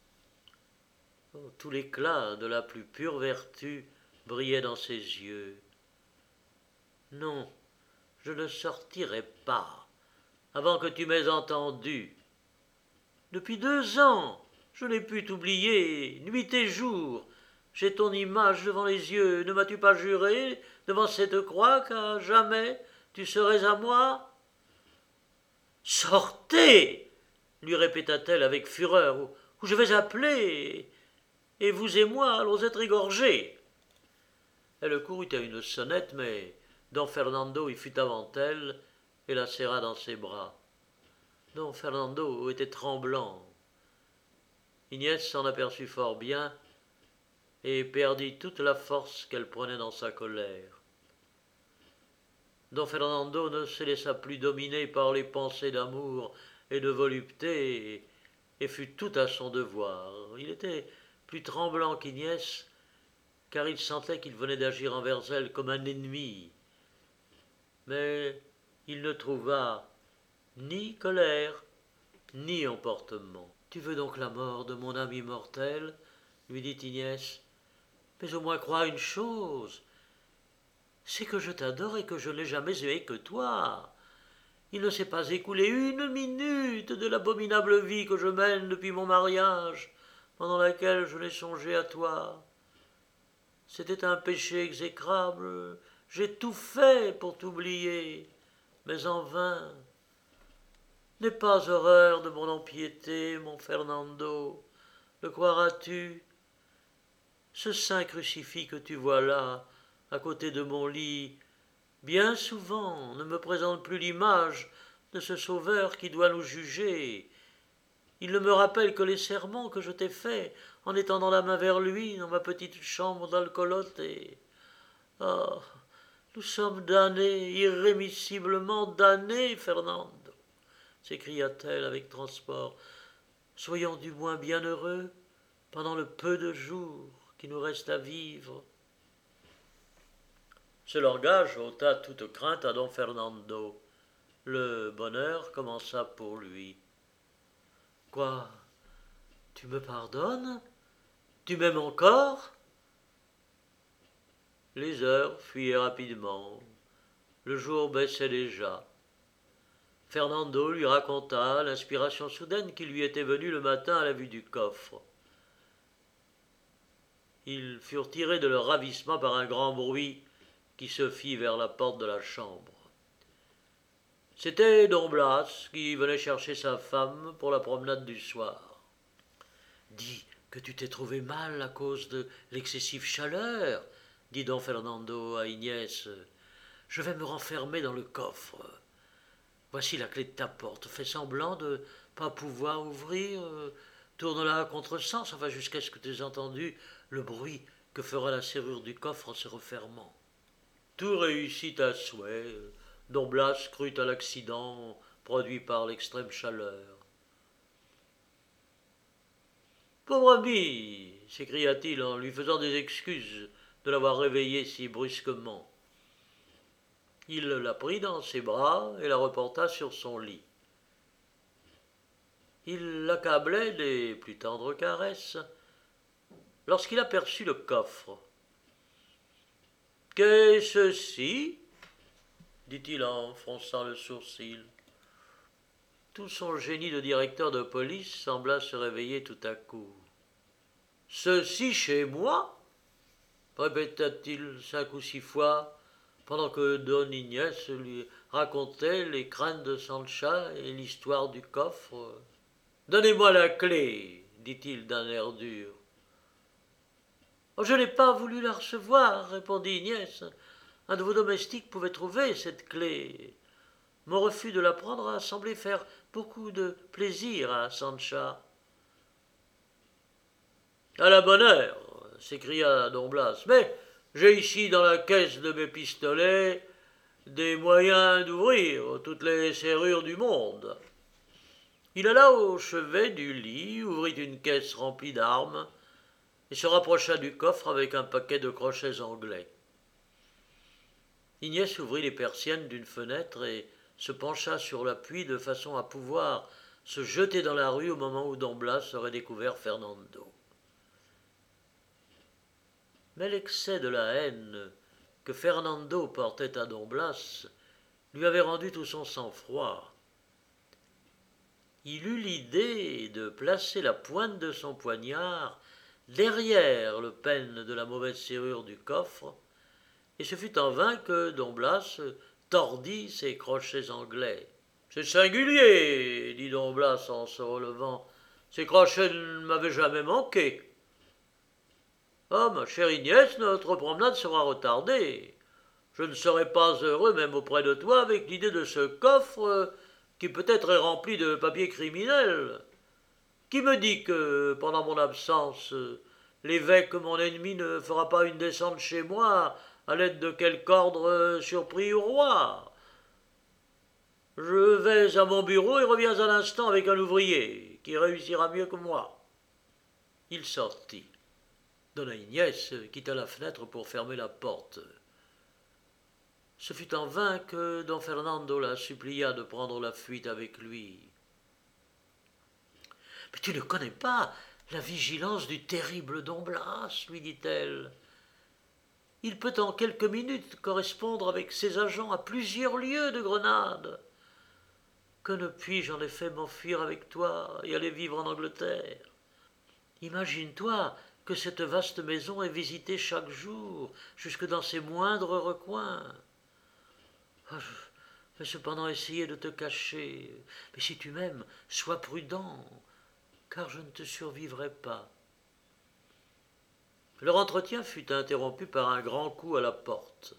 [SPEAKER 1] Tout l'éclat de la plus pure vertu brillait dans ses yeux. « Non, je ne sortirai pas, avant que tu m'aies entendu. Depuis 2 ans, je n'ai pu t'oublier, nuit et jour. J'ai ton image devant les yeux. Ne m'as-tu pas juré, devant cette croix, qu'à jamais tu serais à moi ? Sortez, lui répéta-t-elle avec fureur, ou je vais appeler, et vous et moi allons être égorgés. Elle courut à une sonnette, mais don Fernando y fut avant elle et la serra dans ses bras. Don Fernando était tremblant. Ignès s'en aperçut fort bien et perdit toute la force qu'elle prenait dans sa colère. Don Fernando ne se laissa plus dominer par les pensées d'amour et de volupté et fut tout à son devoir. Il était plus tremblant qu'Ignès, car il sentait qu'il venait d'agir envers elle comme un ennemi. Mais il ne trouva ni colère, ni emportement. « Tu veux donc la mort de mon âme immortelle ?» lui dit Ignès. « Mais au moins crois une chose, c'est que je t'adore et que je n'ai jamais aimé que toi. Il ne s'est pas écoulé 1 minute de l'abominable vie que je mène depuis mon mariage, pendant laquelle je n'ai songé à toi. C'était un péché exécrable, j'ai tout fait pour t'oublier, mais en vain. N'aie pas horreur de mon empiété, mon Fernando, le croiras-tu ? Ce saint crucifix que tu vois là, à côté de mon lit, bien souvent ne me présente plus l'image de ce sauveur qui doit nous juger. Il ne me rappelle que les serments que je t'ai faits en étendant la main vers lui dans ma petite chambre d'alcolote et... Ah, nous sommes damnés, irrémissiblement damnés, Fernando, s'écria-t-elle avec transport. Soyons du moins bienheureux pendant le peu de jours qui nous reste à vivre. Ce langage ôta toute crainte à don Fernando. Le bonheur commença pour lui. Quoi, tu me pardonnes ? Tu m'aimes encore ? Les heures fuyaient rapidement. Le jour baissait déjà. Fernando lui raconta l'inspiration soudaine qui lui était venue le matin à la vue du coffre. Ils furent tirés de leur ravissement par un grand bruit qui se fit vers la porte de la chambre. C'était don Blas qui venait chercher sa femme pour la promenade du soir. « Dis que tu t'es trouvé mal à cause de l'excessive chaleur, dit don Fernando à Ignès. Je vais me renfermer dans le coffre. Voici la clé de ta porte. Fais semblant de ne pas pouvoir ouvrir. Tourne-la à contresens, enfin jusqu'à ce que tu aies entendu le bruit que fera la serrure du coffre en se refermant. » Tout réussit à souhait. Don Blas crut à l'accident produit par l'extrême chaleur. « Pauvre ami !» s'écria-t-il en lui faisant des excuses de l'avoir réveillée si brusquement. Il la prit dans ses bras et la reporta sur son lit. Il l'accablait des plus tendres caresses lorsqu'il aperçut le coffre. « Qu'est-ce ceci ?» dit-il en fronçant le sourcil. Tout son génie de directeur de police sembla se réveiller tout à coup. « Ceci chez moi ?» répéta-t-il 5 ou 6 fois, pendant que Don Ignace lui racontait les craintes de Sancha et l'histoire du coffre. Donnez-moi la clé, dit-il d'un air dur. Oh, je n'ai pas voulu la recevoir, répondit Ignace. Un de vos domestiques pouvait trouver cette clé. Mon refus de la prendre a semblé faire beaucoup de plaisir à Sancha. À la bonne heure, s'écria Don Blas, mais j'ai ici dans la caisse de mes pistolets des moyens d'ouvrir toutes les serrures du monde. Il alla au chevet du lit, ouvrit une caisse remplie d'armes et se rapprocha du coffre avec un paquet de crochets anglais. Ignès ouvrit les persiennes d'une fenêtre et se pencha sur l'appui de façon à pouvoir se jeter dans la rue au moment où Don Blas aurait découvert Fernando. Mais l'excès de la haine que Fernando portait à Don Blas lui avait rendu tout son sang-froid. Il eut l'idée de placer la pointe de son poignard derrière le pêne de la mauvaise serrure du coffre, et ce fut en vain que Don Blas tordit ses crochets anglais. C'est singulier, dit Don Blas en se relevant. Ces crochets ne m'avaient jamais manqué. Ah, ma chère Ignès, notre promenade sera retardée. Je ne serai pas heureux, même auprès de toi, avec l'idée de ce coffre qui peut-être est rempli de papiers criminels. Qui me dit que, pendant mon absence, l'évêque, mon ennemi, ne fera pas une descente chez moi à l'aide de quelque ordre surpris au roi? Je vais à mon bureau et reviens à l'instant avec un ouvrier qui réussira mieux que moi. Il sortit. Donna Ignès quitta la fenêtre pour fermer la porte. Ce fut en vain que Don Fernando la supplia de prendre la fuite avec lui. « Mais tu ne connais pas la vigilance du terrible Don Blas, lui dit-elle. Il peut en quelques minutes correspondre avec ses agents à plusieurs lieues de Grenade. Que ne puis-je en effet m'enfuir avec toi et aller vivre en Angleterre? Imagine-toi que cette vaste maison est visitée chaque jour, jusque dans ses moindres recoins. Ah, je vais cependant essayer de te cacher. Mais si tu m'aimes, sois prudent, car je ne te survivrai pas. » Leur entretien fut interrompu par un grand coup à la porte.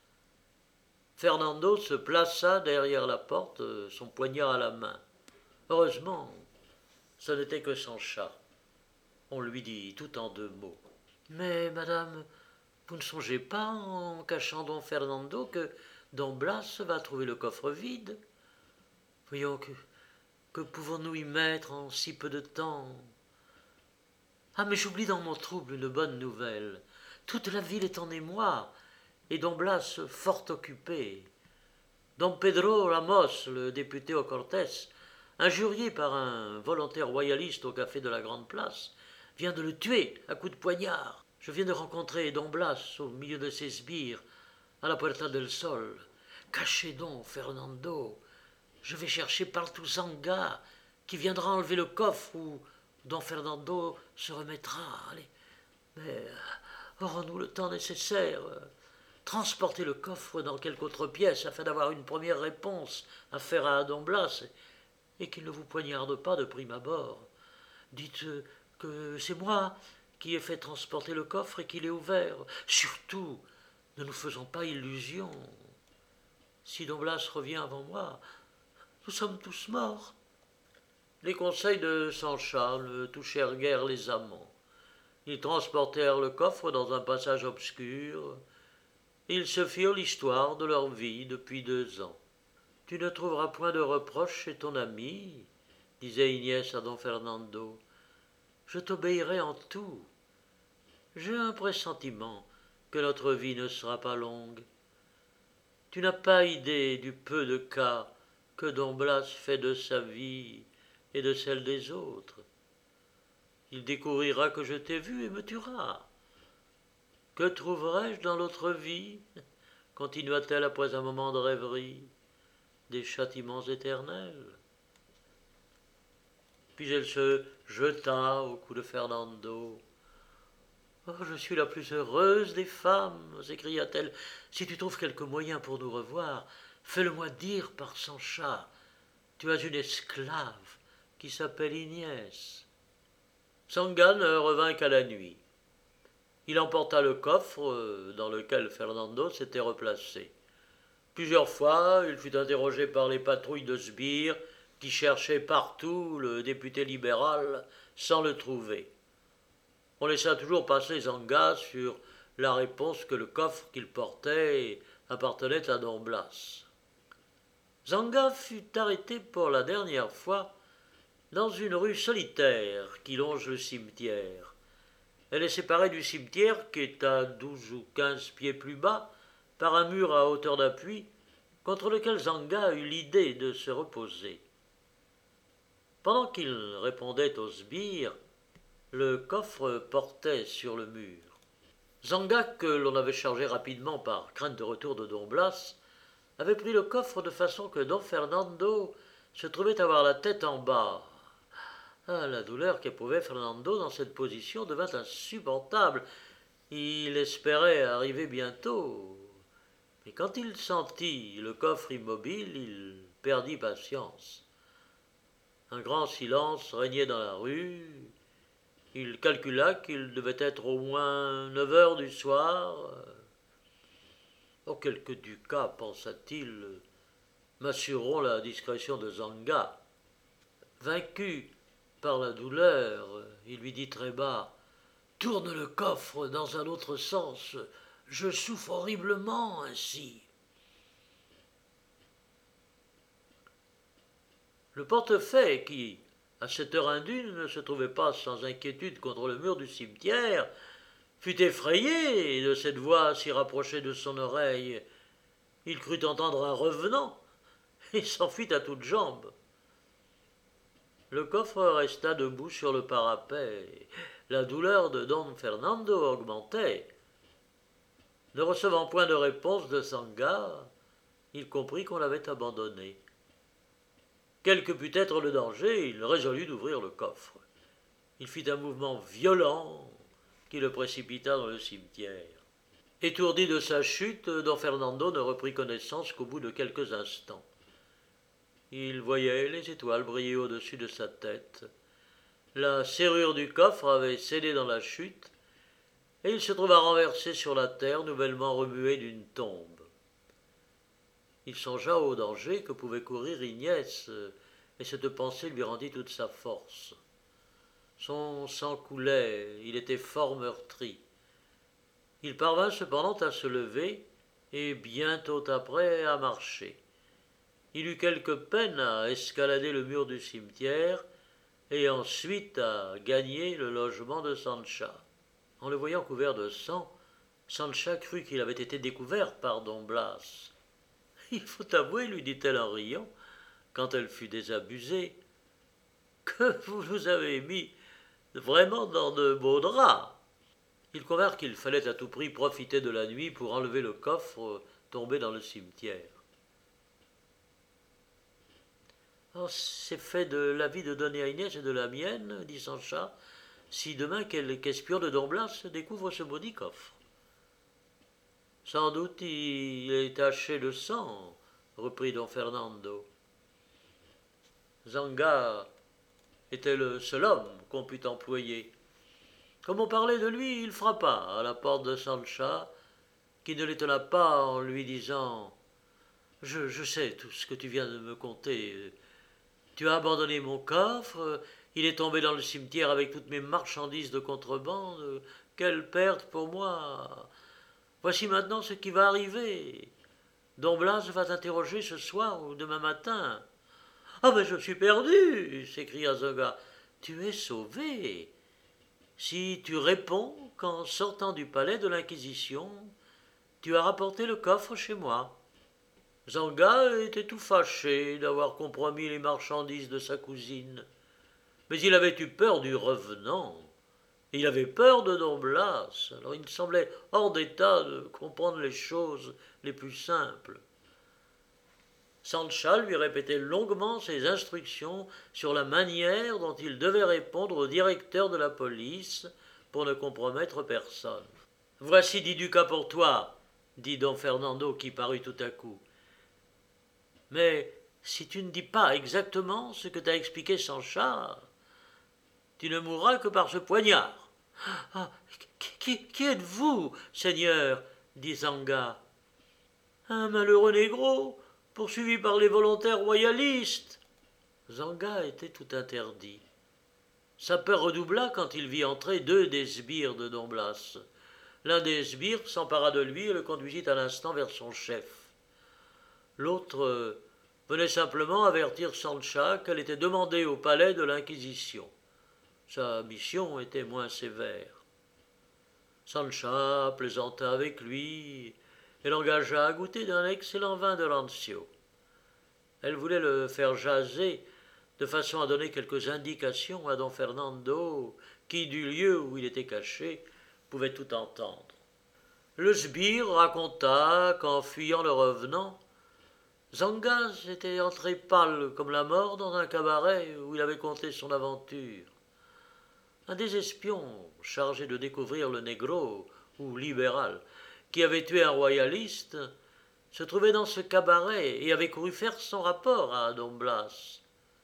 [SPEAKER 1] Fernando se plaça derrière la porte, son poignard à la main. Heureusement, ce n'était que Sancha. On lui dit tout en deux mots. « Mais, madame, vous ne songez pas, en cachant Don Fernando, que Don Blas va trouver le coffre vide? Voyons, que pouvons-nous y mettre en si peu de temps? Ah, mais j'oublie dans mon trouble une bonne nouvelle. Toute la ville est en émoi, et Don Blas fort occupé. Don Pedro Ramos, le député au Cortés, injurié par un volontaire royaliste au café de la Grande Place, vient de le tuer à coups de poignard. Je viens de rencontrer Don Blas au milieu de ses sbires, à la Puerta del Sol. Cachez donc, Fernando. Je vais chercher Paltusanga, qui viendra enlever le coffre où Don Fernando se remettra. Allez, mais aurons-nous le temps nécessaire? Transporter le coffre dans quelque autre pièce afin d'avoir une première réponse à faire à Don Blas et qu'il ne vous poignarde pas de prime abord. Dites que c'est moi qui ai fait transporter le coffre et qui l'ai ouvert. Surtout, ne nous faisons pas illusion. Si Don Blas revient avant moi, nous sommes tous morts. » Les conseils de Sancha ne touchèrent guère les amants. Ils transportèrent le coffre dans un passage obscur. Ils se firent l'histoire de leur vie depuis 2 ans. « Tu ne trouveras point de reproche chez ton ami, disait Ignès à Don Fernando. Je t'obéirai en tout. J'ai un pressentiment que notre vie ne sera pas longue. Tu n'as pas idée du peu de cas que Don Blas fait de sa vie et de celle des autres. Il découvrira que je t'ai vu et me tuera. Que trouverai-je dans l'autre vie, continua-t-elle après un moment de rêverie, des châtiments éternels? Puis elle se jeta au cou de Fernando. Oh, je suis la plus heureuse des femmes, s'écria-t-elle. Si tu trouves quelque moyen pour nous revoir, fais-le-moi dire par Sancha. Tu as une esclave qui s'appelle Inès. Sangha ne revint qu'à la nuit. Il emporta le coffre dans lequel Fernando s'était replacé. Plusieurs fois, il fut interrogé par les patrouilles de sbires qui cherchaient partout le député libéral sans le trouver. On laissa toujours passer Sangha sur la réponse que le coffre qu'il portait appartenait à Don Blas. Sangha fut arrêté pour la dernière fois dans une rue solitaire qui longe le cimetière. Elle est séparée du cimetière qui est à 12 ou 15 pieds plus bas par un mur à hauteur d'appui contre lequel Sangha eut l'idée de se reposer. Pendant qu'il répondait aux sbires, le coffre portait sur le mur. Sangha, que l'on avait chargé rapidement par crainte de retour de Don Blas, avait pris le coffre de façon que Don Fernando se trouvait avoir la tête en bas. Ah, la douleur qu'éprouvait Fernando dans cette position devint insupportable. Il espérait arriver bientôt. Mais quand il sentit le coffre immobile, il perdit patience. Un grand silence régnait dans la rue. Il calcula qu'il devait être au moins 9 heures du soir. Oh, quelques ducats, pensa-t-il, m'assureront la discrétion de Sangha. Vaincu par la douleur, il lui dit très bas: « Tourne le coffre dans un autre sens. Je souffre horriblement ainsi. » Le portefaix, qui, à cette heure indue, ne se trouvait pas sans inquiétude contre le mur du cimetière, fut effrayé de cette voix si rapprochée de son oreille. Il crut entendre un revenant et s'enfuit à toutes jambes. Le coffre resta debout sur le parapet. La douleur de Don Fernando augmentait. Ne recevant point de réponse de Sangha, il comprit qu'on l'avait abandonné. Quel que pût être le danger, il résolut d'ouvrir le coffre. Il fit un mouvement violent qui le précipita dans le cimetière. Étourdi de sa chute, Don Fernando ne reprit connaissance qu'au bout de quelques instants. Il voyait les étoiles briller au-dessus de sa tête. La serrure du coffre avait cédé dans la chute, et il se trouva renversé sur la terre, nouvellement remué d'une tombe. Il songea au danger que pouvait courir Inès, et cette pensée lui rendit toute sa force. Son sang coulait, il était fort meurtri. Il parvint cependant à se lever, et bientôt après à marcher. Il eut quelque peine à escalader le mur du cimetière, et ensuite à gagner le logement de Sancha. En le voyant couvert de sang, Sancha crut qu'il avait été découvert par Don Blas. « Il faut avouer, lui dit-elle en riant, quand elle fut désabusée, que vous nous avez mis vraiment dans de beaux draps. » Ils convinrent qu'il fallait à tout prix profiter de la nuit pour enlever le coffre tombé dans le cimetière. « C'est fait de l'avis de Dona Inès et de la mienne, dit Sancha, si demain quelque espion de Don Blas découvre ce maudit coffre. » Sans doute il est taché de sang, reprit Don Fernando. Sangha était le seul homme qu'on pût employer. Comme on parlait de lui, il frappa à la porte de Sancha, qui ne l'étonna pas en lui disant « Je sais tout ce que tu viens de me conter. Tu as abandonné mon coffre, il est tombé dans le cimetière avec toutes mes marchandises de contrebande. Quelle perte pour moi! Voici maintenant ce qui va arriver. Don Blas va t'interroger ce soir ou demain matin. »« Ah, mais je suis perdu !» s'écria Sangha. « Tu es sauvé si tu réponds qu'en sortant du palais de l'Inquisition, tu as rapporté le coffre chez moi. » Sangha était tout fâché d'avoir compromis les marchandises de sa cousine, mais il avait eu peur du revenant. Il avait peur de Don Blas, alors il semblait hors d'état de comprendre les choses les plus simples. Sancha lui répétait longuement ses instructions sur la manière dont il devait répondre au directeur de la police pour ne compromettre personne. Voici 10 ducats pour toi, dit don Fernando qui parut tout à coup. Mais si tu ne dis pas exactement ce que t'a expliqué Sancha, tu ne mourras que par ce poignard. Ah, qui êtes-vous, Seigneur dit Zanga. Un malheureux négro, poursuivi par les volontaires royalistes. Zanga était tout interdit. Sa peur redoubla quand il vit entrer 2 des sbires de Don Blas. L'un des sbires s'empara de lui et le conduisit à l'instant vers son chef. L'autre venait simplement avertir Sancha qu'elle était demandée au palais de l'Inquisition. Sa mission était moins sévère. Sancha plaisanta avec lui et l'engagea à goûter d'un excellent vin de Lancio. Elle voulait le faire jaser de façon à donner quelques indications à don Fernando, qui, du lieu où il était caché, pouvait tout entendre. Le sbire raconta qu'en fuyant le revenant, Zangas était entré pâle comme la mort dans un cabaret où il avait conté son aventure. Un des espions chargés de découvrir le négro, ou libéral, qui avait tué un royaliste, se trouvait dans ce cabaret et avait couru faire son rapport à Don Blas.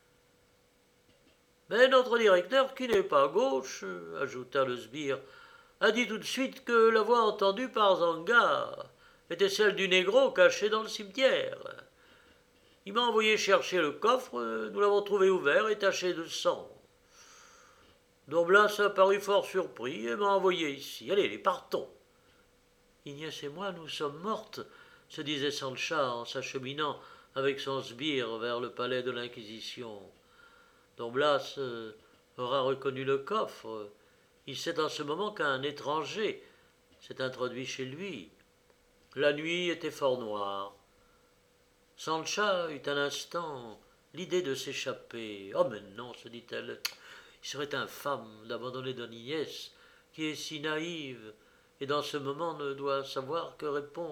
[SPEAKER 1] Mais notre directeur, qui n'est pas gauche, ajouta le sbire, a dit tout de suite que la voix entendue par Zanga était celle du négro caché dans le cimetière. Il m'a envoyé chercher le coffre, nous l'avons trouvé ouvert et taché de sang. Don Blas a paru fort surpris et m'a envoyé ici. Allez, partons. Ignès et moi, nous sommes mortes, se disait Sancha en s'acheminant avec son sbire vers le palais de l'Inquisition. Don Blas aura reconnu le coffre. Il sait en ce moment qu'un étranger s'est introduit chez lui. La nuit était fort noire. Sancha eut un instant l'idée de s'échapper. « Oh, mais non, se dit-elle, il serait infâme d'abandonner Don Ignès, qui est si naïve et dans ce moment ne doit savoir que répondre. »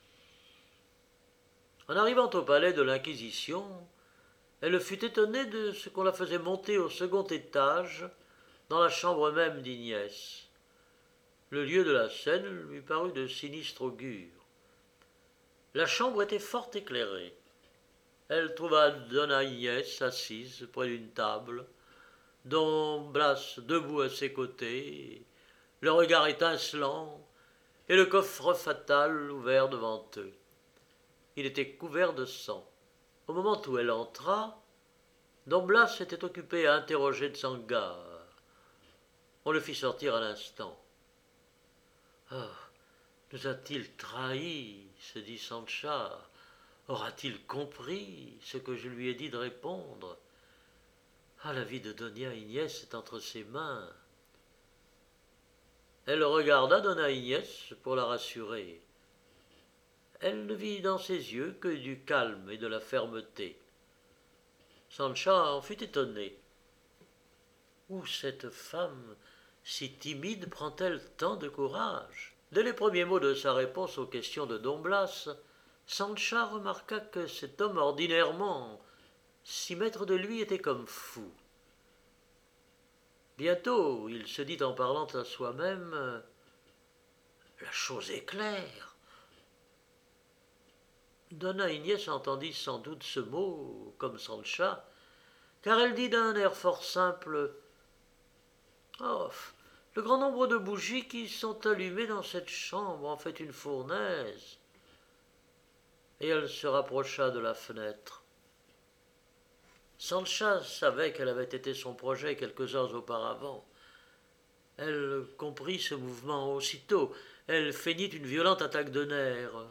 [SPEAKER 1] En arrivant au palais de l'Inquisition, elle fut étonnée de ce qu'on la faisait monter au second étage, dans la chambre même d'Ignès. Le lieu de la scène lui parut de sinistre augure. La chambre était fort éclairée. Elle trouva Dona Ignès assise près d'une table, Don Blas debout à ses côtés, le regard étincelant, et le coffre fatal ouvert devant eux. Il était couvert de sang. Au moment où elle entra, Don Blas était occupé à interroger Zanga. On le fit sortir à l'instant. « Ah, nous a-t-il trahis ?» se dit Sancha. « Aura-t-il compris ce que je lui ai dit de répondre ? Ah, la vie de Dona Ignès est entre ses mains. » Elle regarda Dona Ignès pour la rassurer. Elle ne vit dans ses yeux que du calme et de la fermeté. Sancha en fut étonné. Où cette femme si timide prend-elle tant de courage ? Dès les premiers mots de sa réponse aux questions de Don Blas, Sancha remarqua que cet homme ordinairement si maître de lui était comme fou. Bientôt, il se dit en parlant à soi-même « La chose est claire ». Dona Ignès entendit sans doute ce mot, comme Sancha, car elle dit d'un air fort simple « Oh, le grand nombre de bougies qui sont allumées dans cette chambre en fait une fournaise. » Et elle se rapprocha de la fenêtre. Sancha savait quel avait été son projet quelques heures auparavant. Elle comprit ce mouvement aussitôt. Elle feignit une violente attaque de nerfs.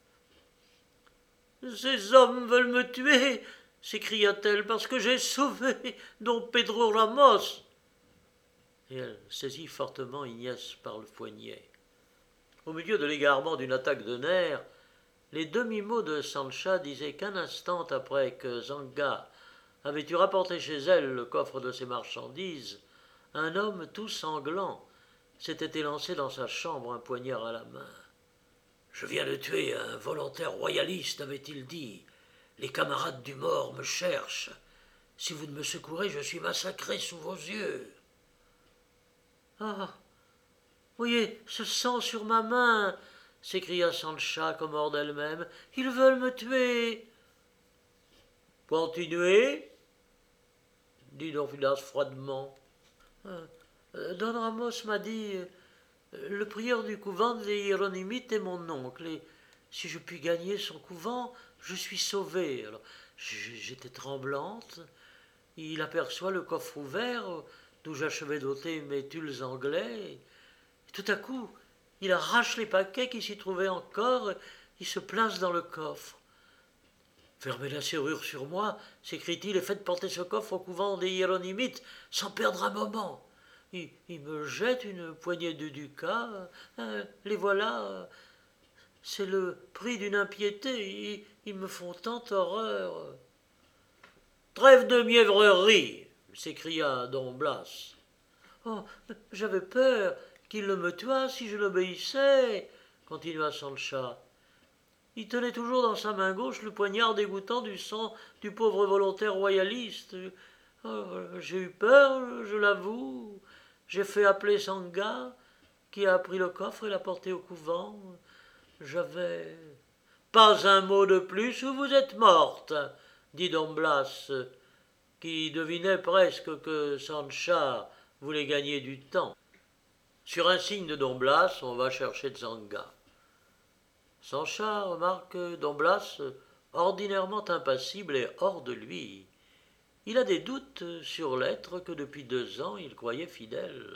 [SPEAKER 1] « Ces hommes veulent me tuer !» s'écria-t-elle, « parce que j'ai sauvé don Pedro Ramos !» Et elle saisit fortement Ignès par le poignet. Au milieu de l'égarement d'une attaque de nerfs, les demi-mots de Sancha disaient qu'un instant après que Zanga avait eu rapporté chez elle le coffre de ses marchandises, un homme tout sanglant s'était élancé dans sa chambre, un poignard à la main. « Je viens de tuer un volontaire royaliste, avait-il dit. Les camarades du mort me cherchent. Si vous ne me secourez, je suis massacré sous vos yeux. » « Ah, Voyez, ce sang sur ma main, s'écria Sancha comme hors d'elle-même. Ils veulent me tuer. Continuez, dit Don Filas froidement. Don Ramos m'a dit le prieur du couvent des Hieronymites est mon oncle, et si je puis gagner son couvent, je suis sauvée. Alors, j'étais tremblante. Il aperçoit le coffre ouvert, d'où j'achevais d'ôter mes tulles anglais. Et tout à coup, il arrache les paquets qui s'y trouvaient encore, et il se place dans le coffre. Fermez la serrure sur moi, s'écrie-t-il, et faites porter ce coffre au couvent des Hieronymites, sans perdre un moment. Il me jette une poignée de ducats. Les voilà. C'est le prix d'une impiété. Ils me font tant horreur. Trêve de mièvrerie, s'écria Don Blas. Oh, j'avais peur qu'il ne me tuât si je l'obéissais, continua Sancha. Il tenait toujours dans sa main gauche le poignard dégoûtant du sang du pauvre volontaire royaliste. Oh, j'ai eu peur, je l'avoue. J'ai fait appeler Sangha, qui a pris le coffre et l'a porté au couvent. J'avais... Pas un mot de plus ou vous êtes morte, dit Don Blas, qui devinait presque que Sancha voulait gagner du temps. Sur un signe de Don Blas, on va chercher Sangha. Sancha remarque Don Blas, ordinairement impassible et hors de lui. Il a des doutes sur l'être que depuis 2 ans il croyait fidèle.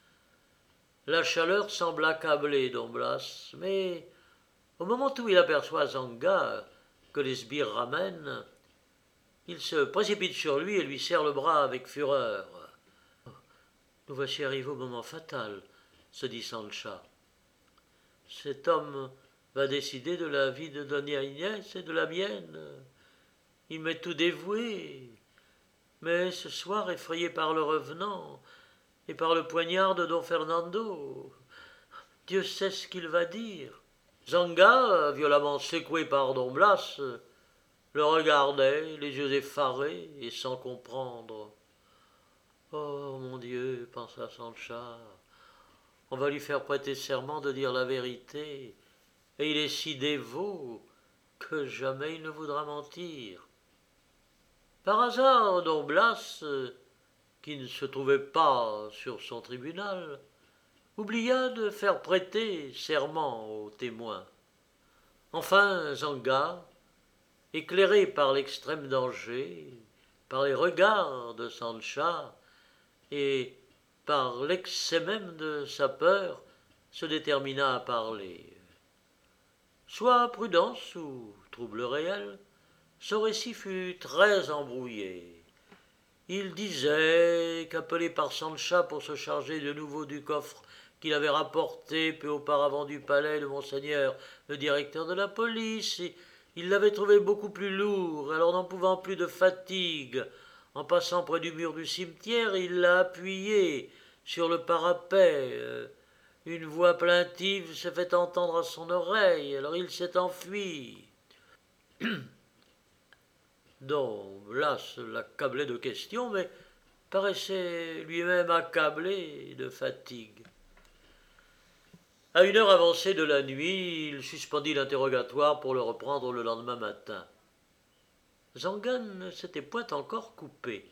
[SPEAKER 1] La chaleur semble accabler Don Blas, mais au moment où il aperçoit Sangha, que les sbires ramènent, il se précipite sur lui et lui serre le bras avec fureur. Nous voici arrivés au moment fatal, se dit Sancha. Cet homme va décider de la vie de Doña Inès et de la mienne. Il m'est tout dévoué. Mais ce soir, effrayé par le revenant et par le poignard de Don Fernando, Dieu sait ce qu'il va dire. Sangha, violemment secoué par Don Blas, le regardait, les yeux effarés et sans comprendre. Oh mon Dieu, pensa Sancha, on va lui faire prêter serment de dire la vérité, et il est si dévot que jamais il ne voudra mentir. Par hasard, Don Blas, qui ne se trouvait pas sur son tribunal, oublia de faire prêter serment aux témoins. Enfin, Sangha, éclairé par l'extrême danger, par les regards de Sancha et par l'excès même de sa peur, se détermina à parler. Soit prudence ou trouble réel, son récit fut très embrouillé. Il disait qu'appelé par Sancha pour se charger de nouveau du coffre qu'il avait rapporté peu auparavant du palais de Monseigneur le directeur de la police, il l'avait trouvé beaucoup plus lourd, alors n'en pouvant plus de fatigue, en passant près du mur du cimetière, il l'a appuyé sur le parapet. Une voix plaintive s'est fait entendre à son oreille, alors il s'est enfui. Don Blas l'accablait de questions, mais paraissait lui-même accablé de fatigue. À une heure avancée de la nuit, il suspendit l'interrogatoire pour le reprendre le lendemain matin. Sangha ne s'était point encore coupé.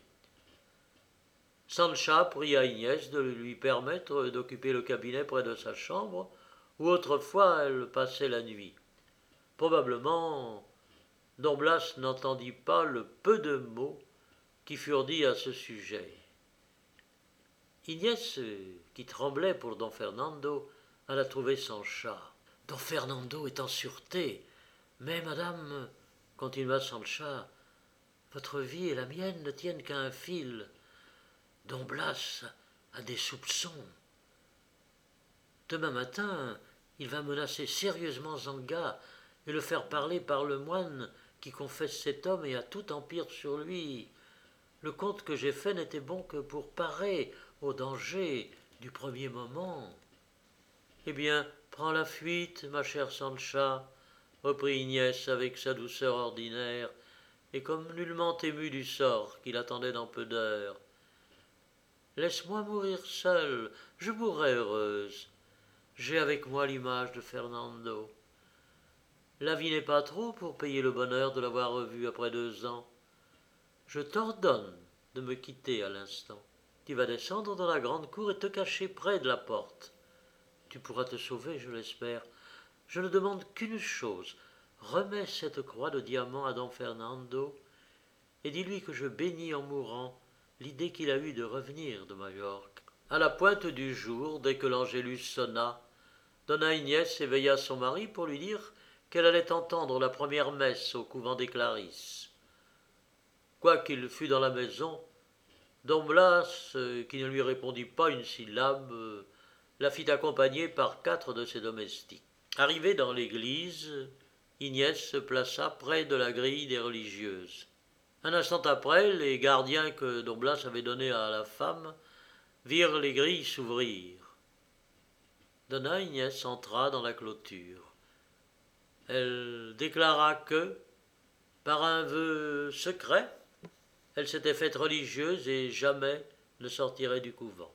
[SPEAKER 1] Sancha pria Inès de lui permettre d'occuper le cabinet près de sa chambre, où autrefois elle passait la nuit. Probablement, Don Blas n'entendit pas le peu de mots qui furent dits à ce sujet. Inès, qui tremblait pour Don Fernando, alla trouver Sancha. « Don Fernando est en sûreté, mais, madame, continua Sancha, votre vie et la mienne ne tiennent qu'à un fil. Don Blas a des soupçons. Demain matin, il va menacer sérieusement Sangha et le faire parler par le moine qui confesse cet homme et a tout empire sur lui. Le compte que j'ai fait n'était bon que pour parer au danger du premier moment. » « Eh bien, prends la fuite, ma chère Sancha, reprit Inès avec sa douceur ordinaire, et comme nullement émue du sort qui l'attendait dans peu d'heures. Laisse-moi mourir seule, je mourrai heureuse. j'ai avec moi l'image de Fernando. La vie n'est pas trop pour payer le bonheur de l'avoir revu après 2 ans. Je t'ordonne de me quitter à l'instant. Tu vas descendre dans la grande cour et te cacher près de la porte. Tu pourras te sauver, je l'espère. Je ne demande qu'une chose. Remets cette croix de diamant à don Fernando et dis-lui que je bénis en mourant l'idée qu'il a eue de revenir de Majorque. À la pointe du jour, dès que l'Angélus sonna, Donna Agnès éveilla son mari pour lui dire qu'elle allait entendre la première messe au couvent des Clarisses. Quoiqu'il fût dans la maison, Don Blas, qui ne lui répondit pas une syllabe, la fit accompagner par 4 de ses domestiques. Arrivée dans l'église, Agnès se plaça près de la grille des religieuses. Un instant après, les gardiens que Don Blas avait donnés à la femme virent les grilles s'ouvrir. Donna Agnès entra dans la clôture. Elle déclara que, par un vœu secret, elle s'était faite religieuse et jamais ne sortirait du couvent.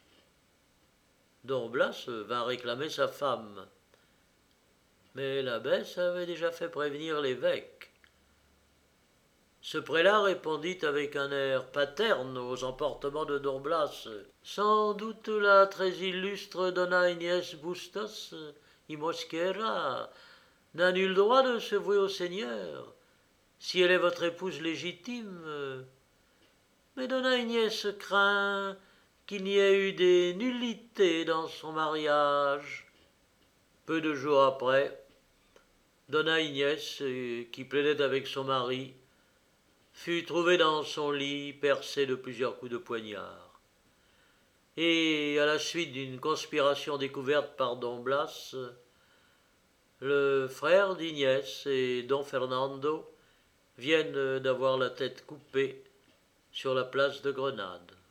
[SPEAKER 1] Don Blas vint réclamer sa femme, mais l'abbesse avait déjà fait prévenir l'évêque. Ce prélat répondit avec un air paterne aux emportements de Don Blas. Sans doute la très illustre Donna Agnès Bustos y Mosquera n'a nul droit de se vouer au Seigneur, si elle est votre épouse légitime. Mais Donna Agnès craint qu'il n'y ait eu des nullités dans son mariage. Peu de jours après, Donna Agnès, qui plaidait avec son mari, fut trouvée dans son lit percée de plusieurs coups de poignard. Et à la suite d'une conspiration découverte par Don Blas, le frère d'Agnès et Don Fernando viennent d'avoir la tête coupée sur la place de Grenade.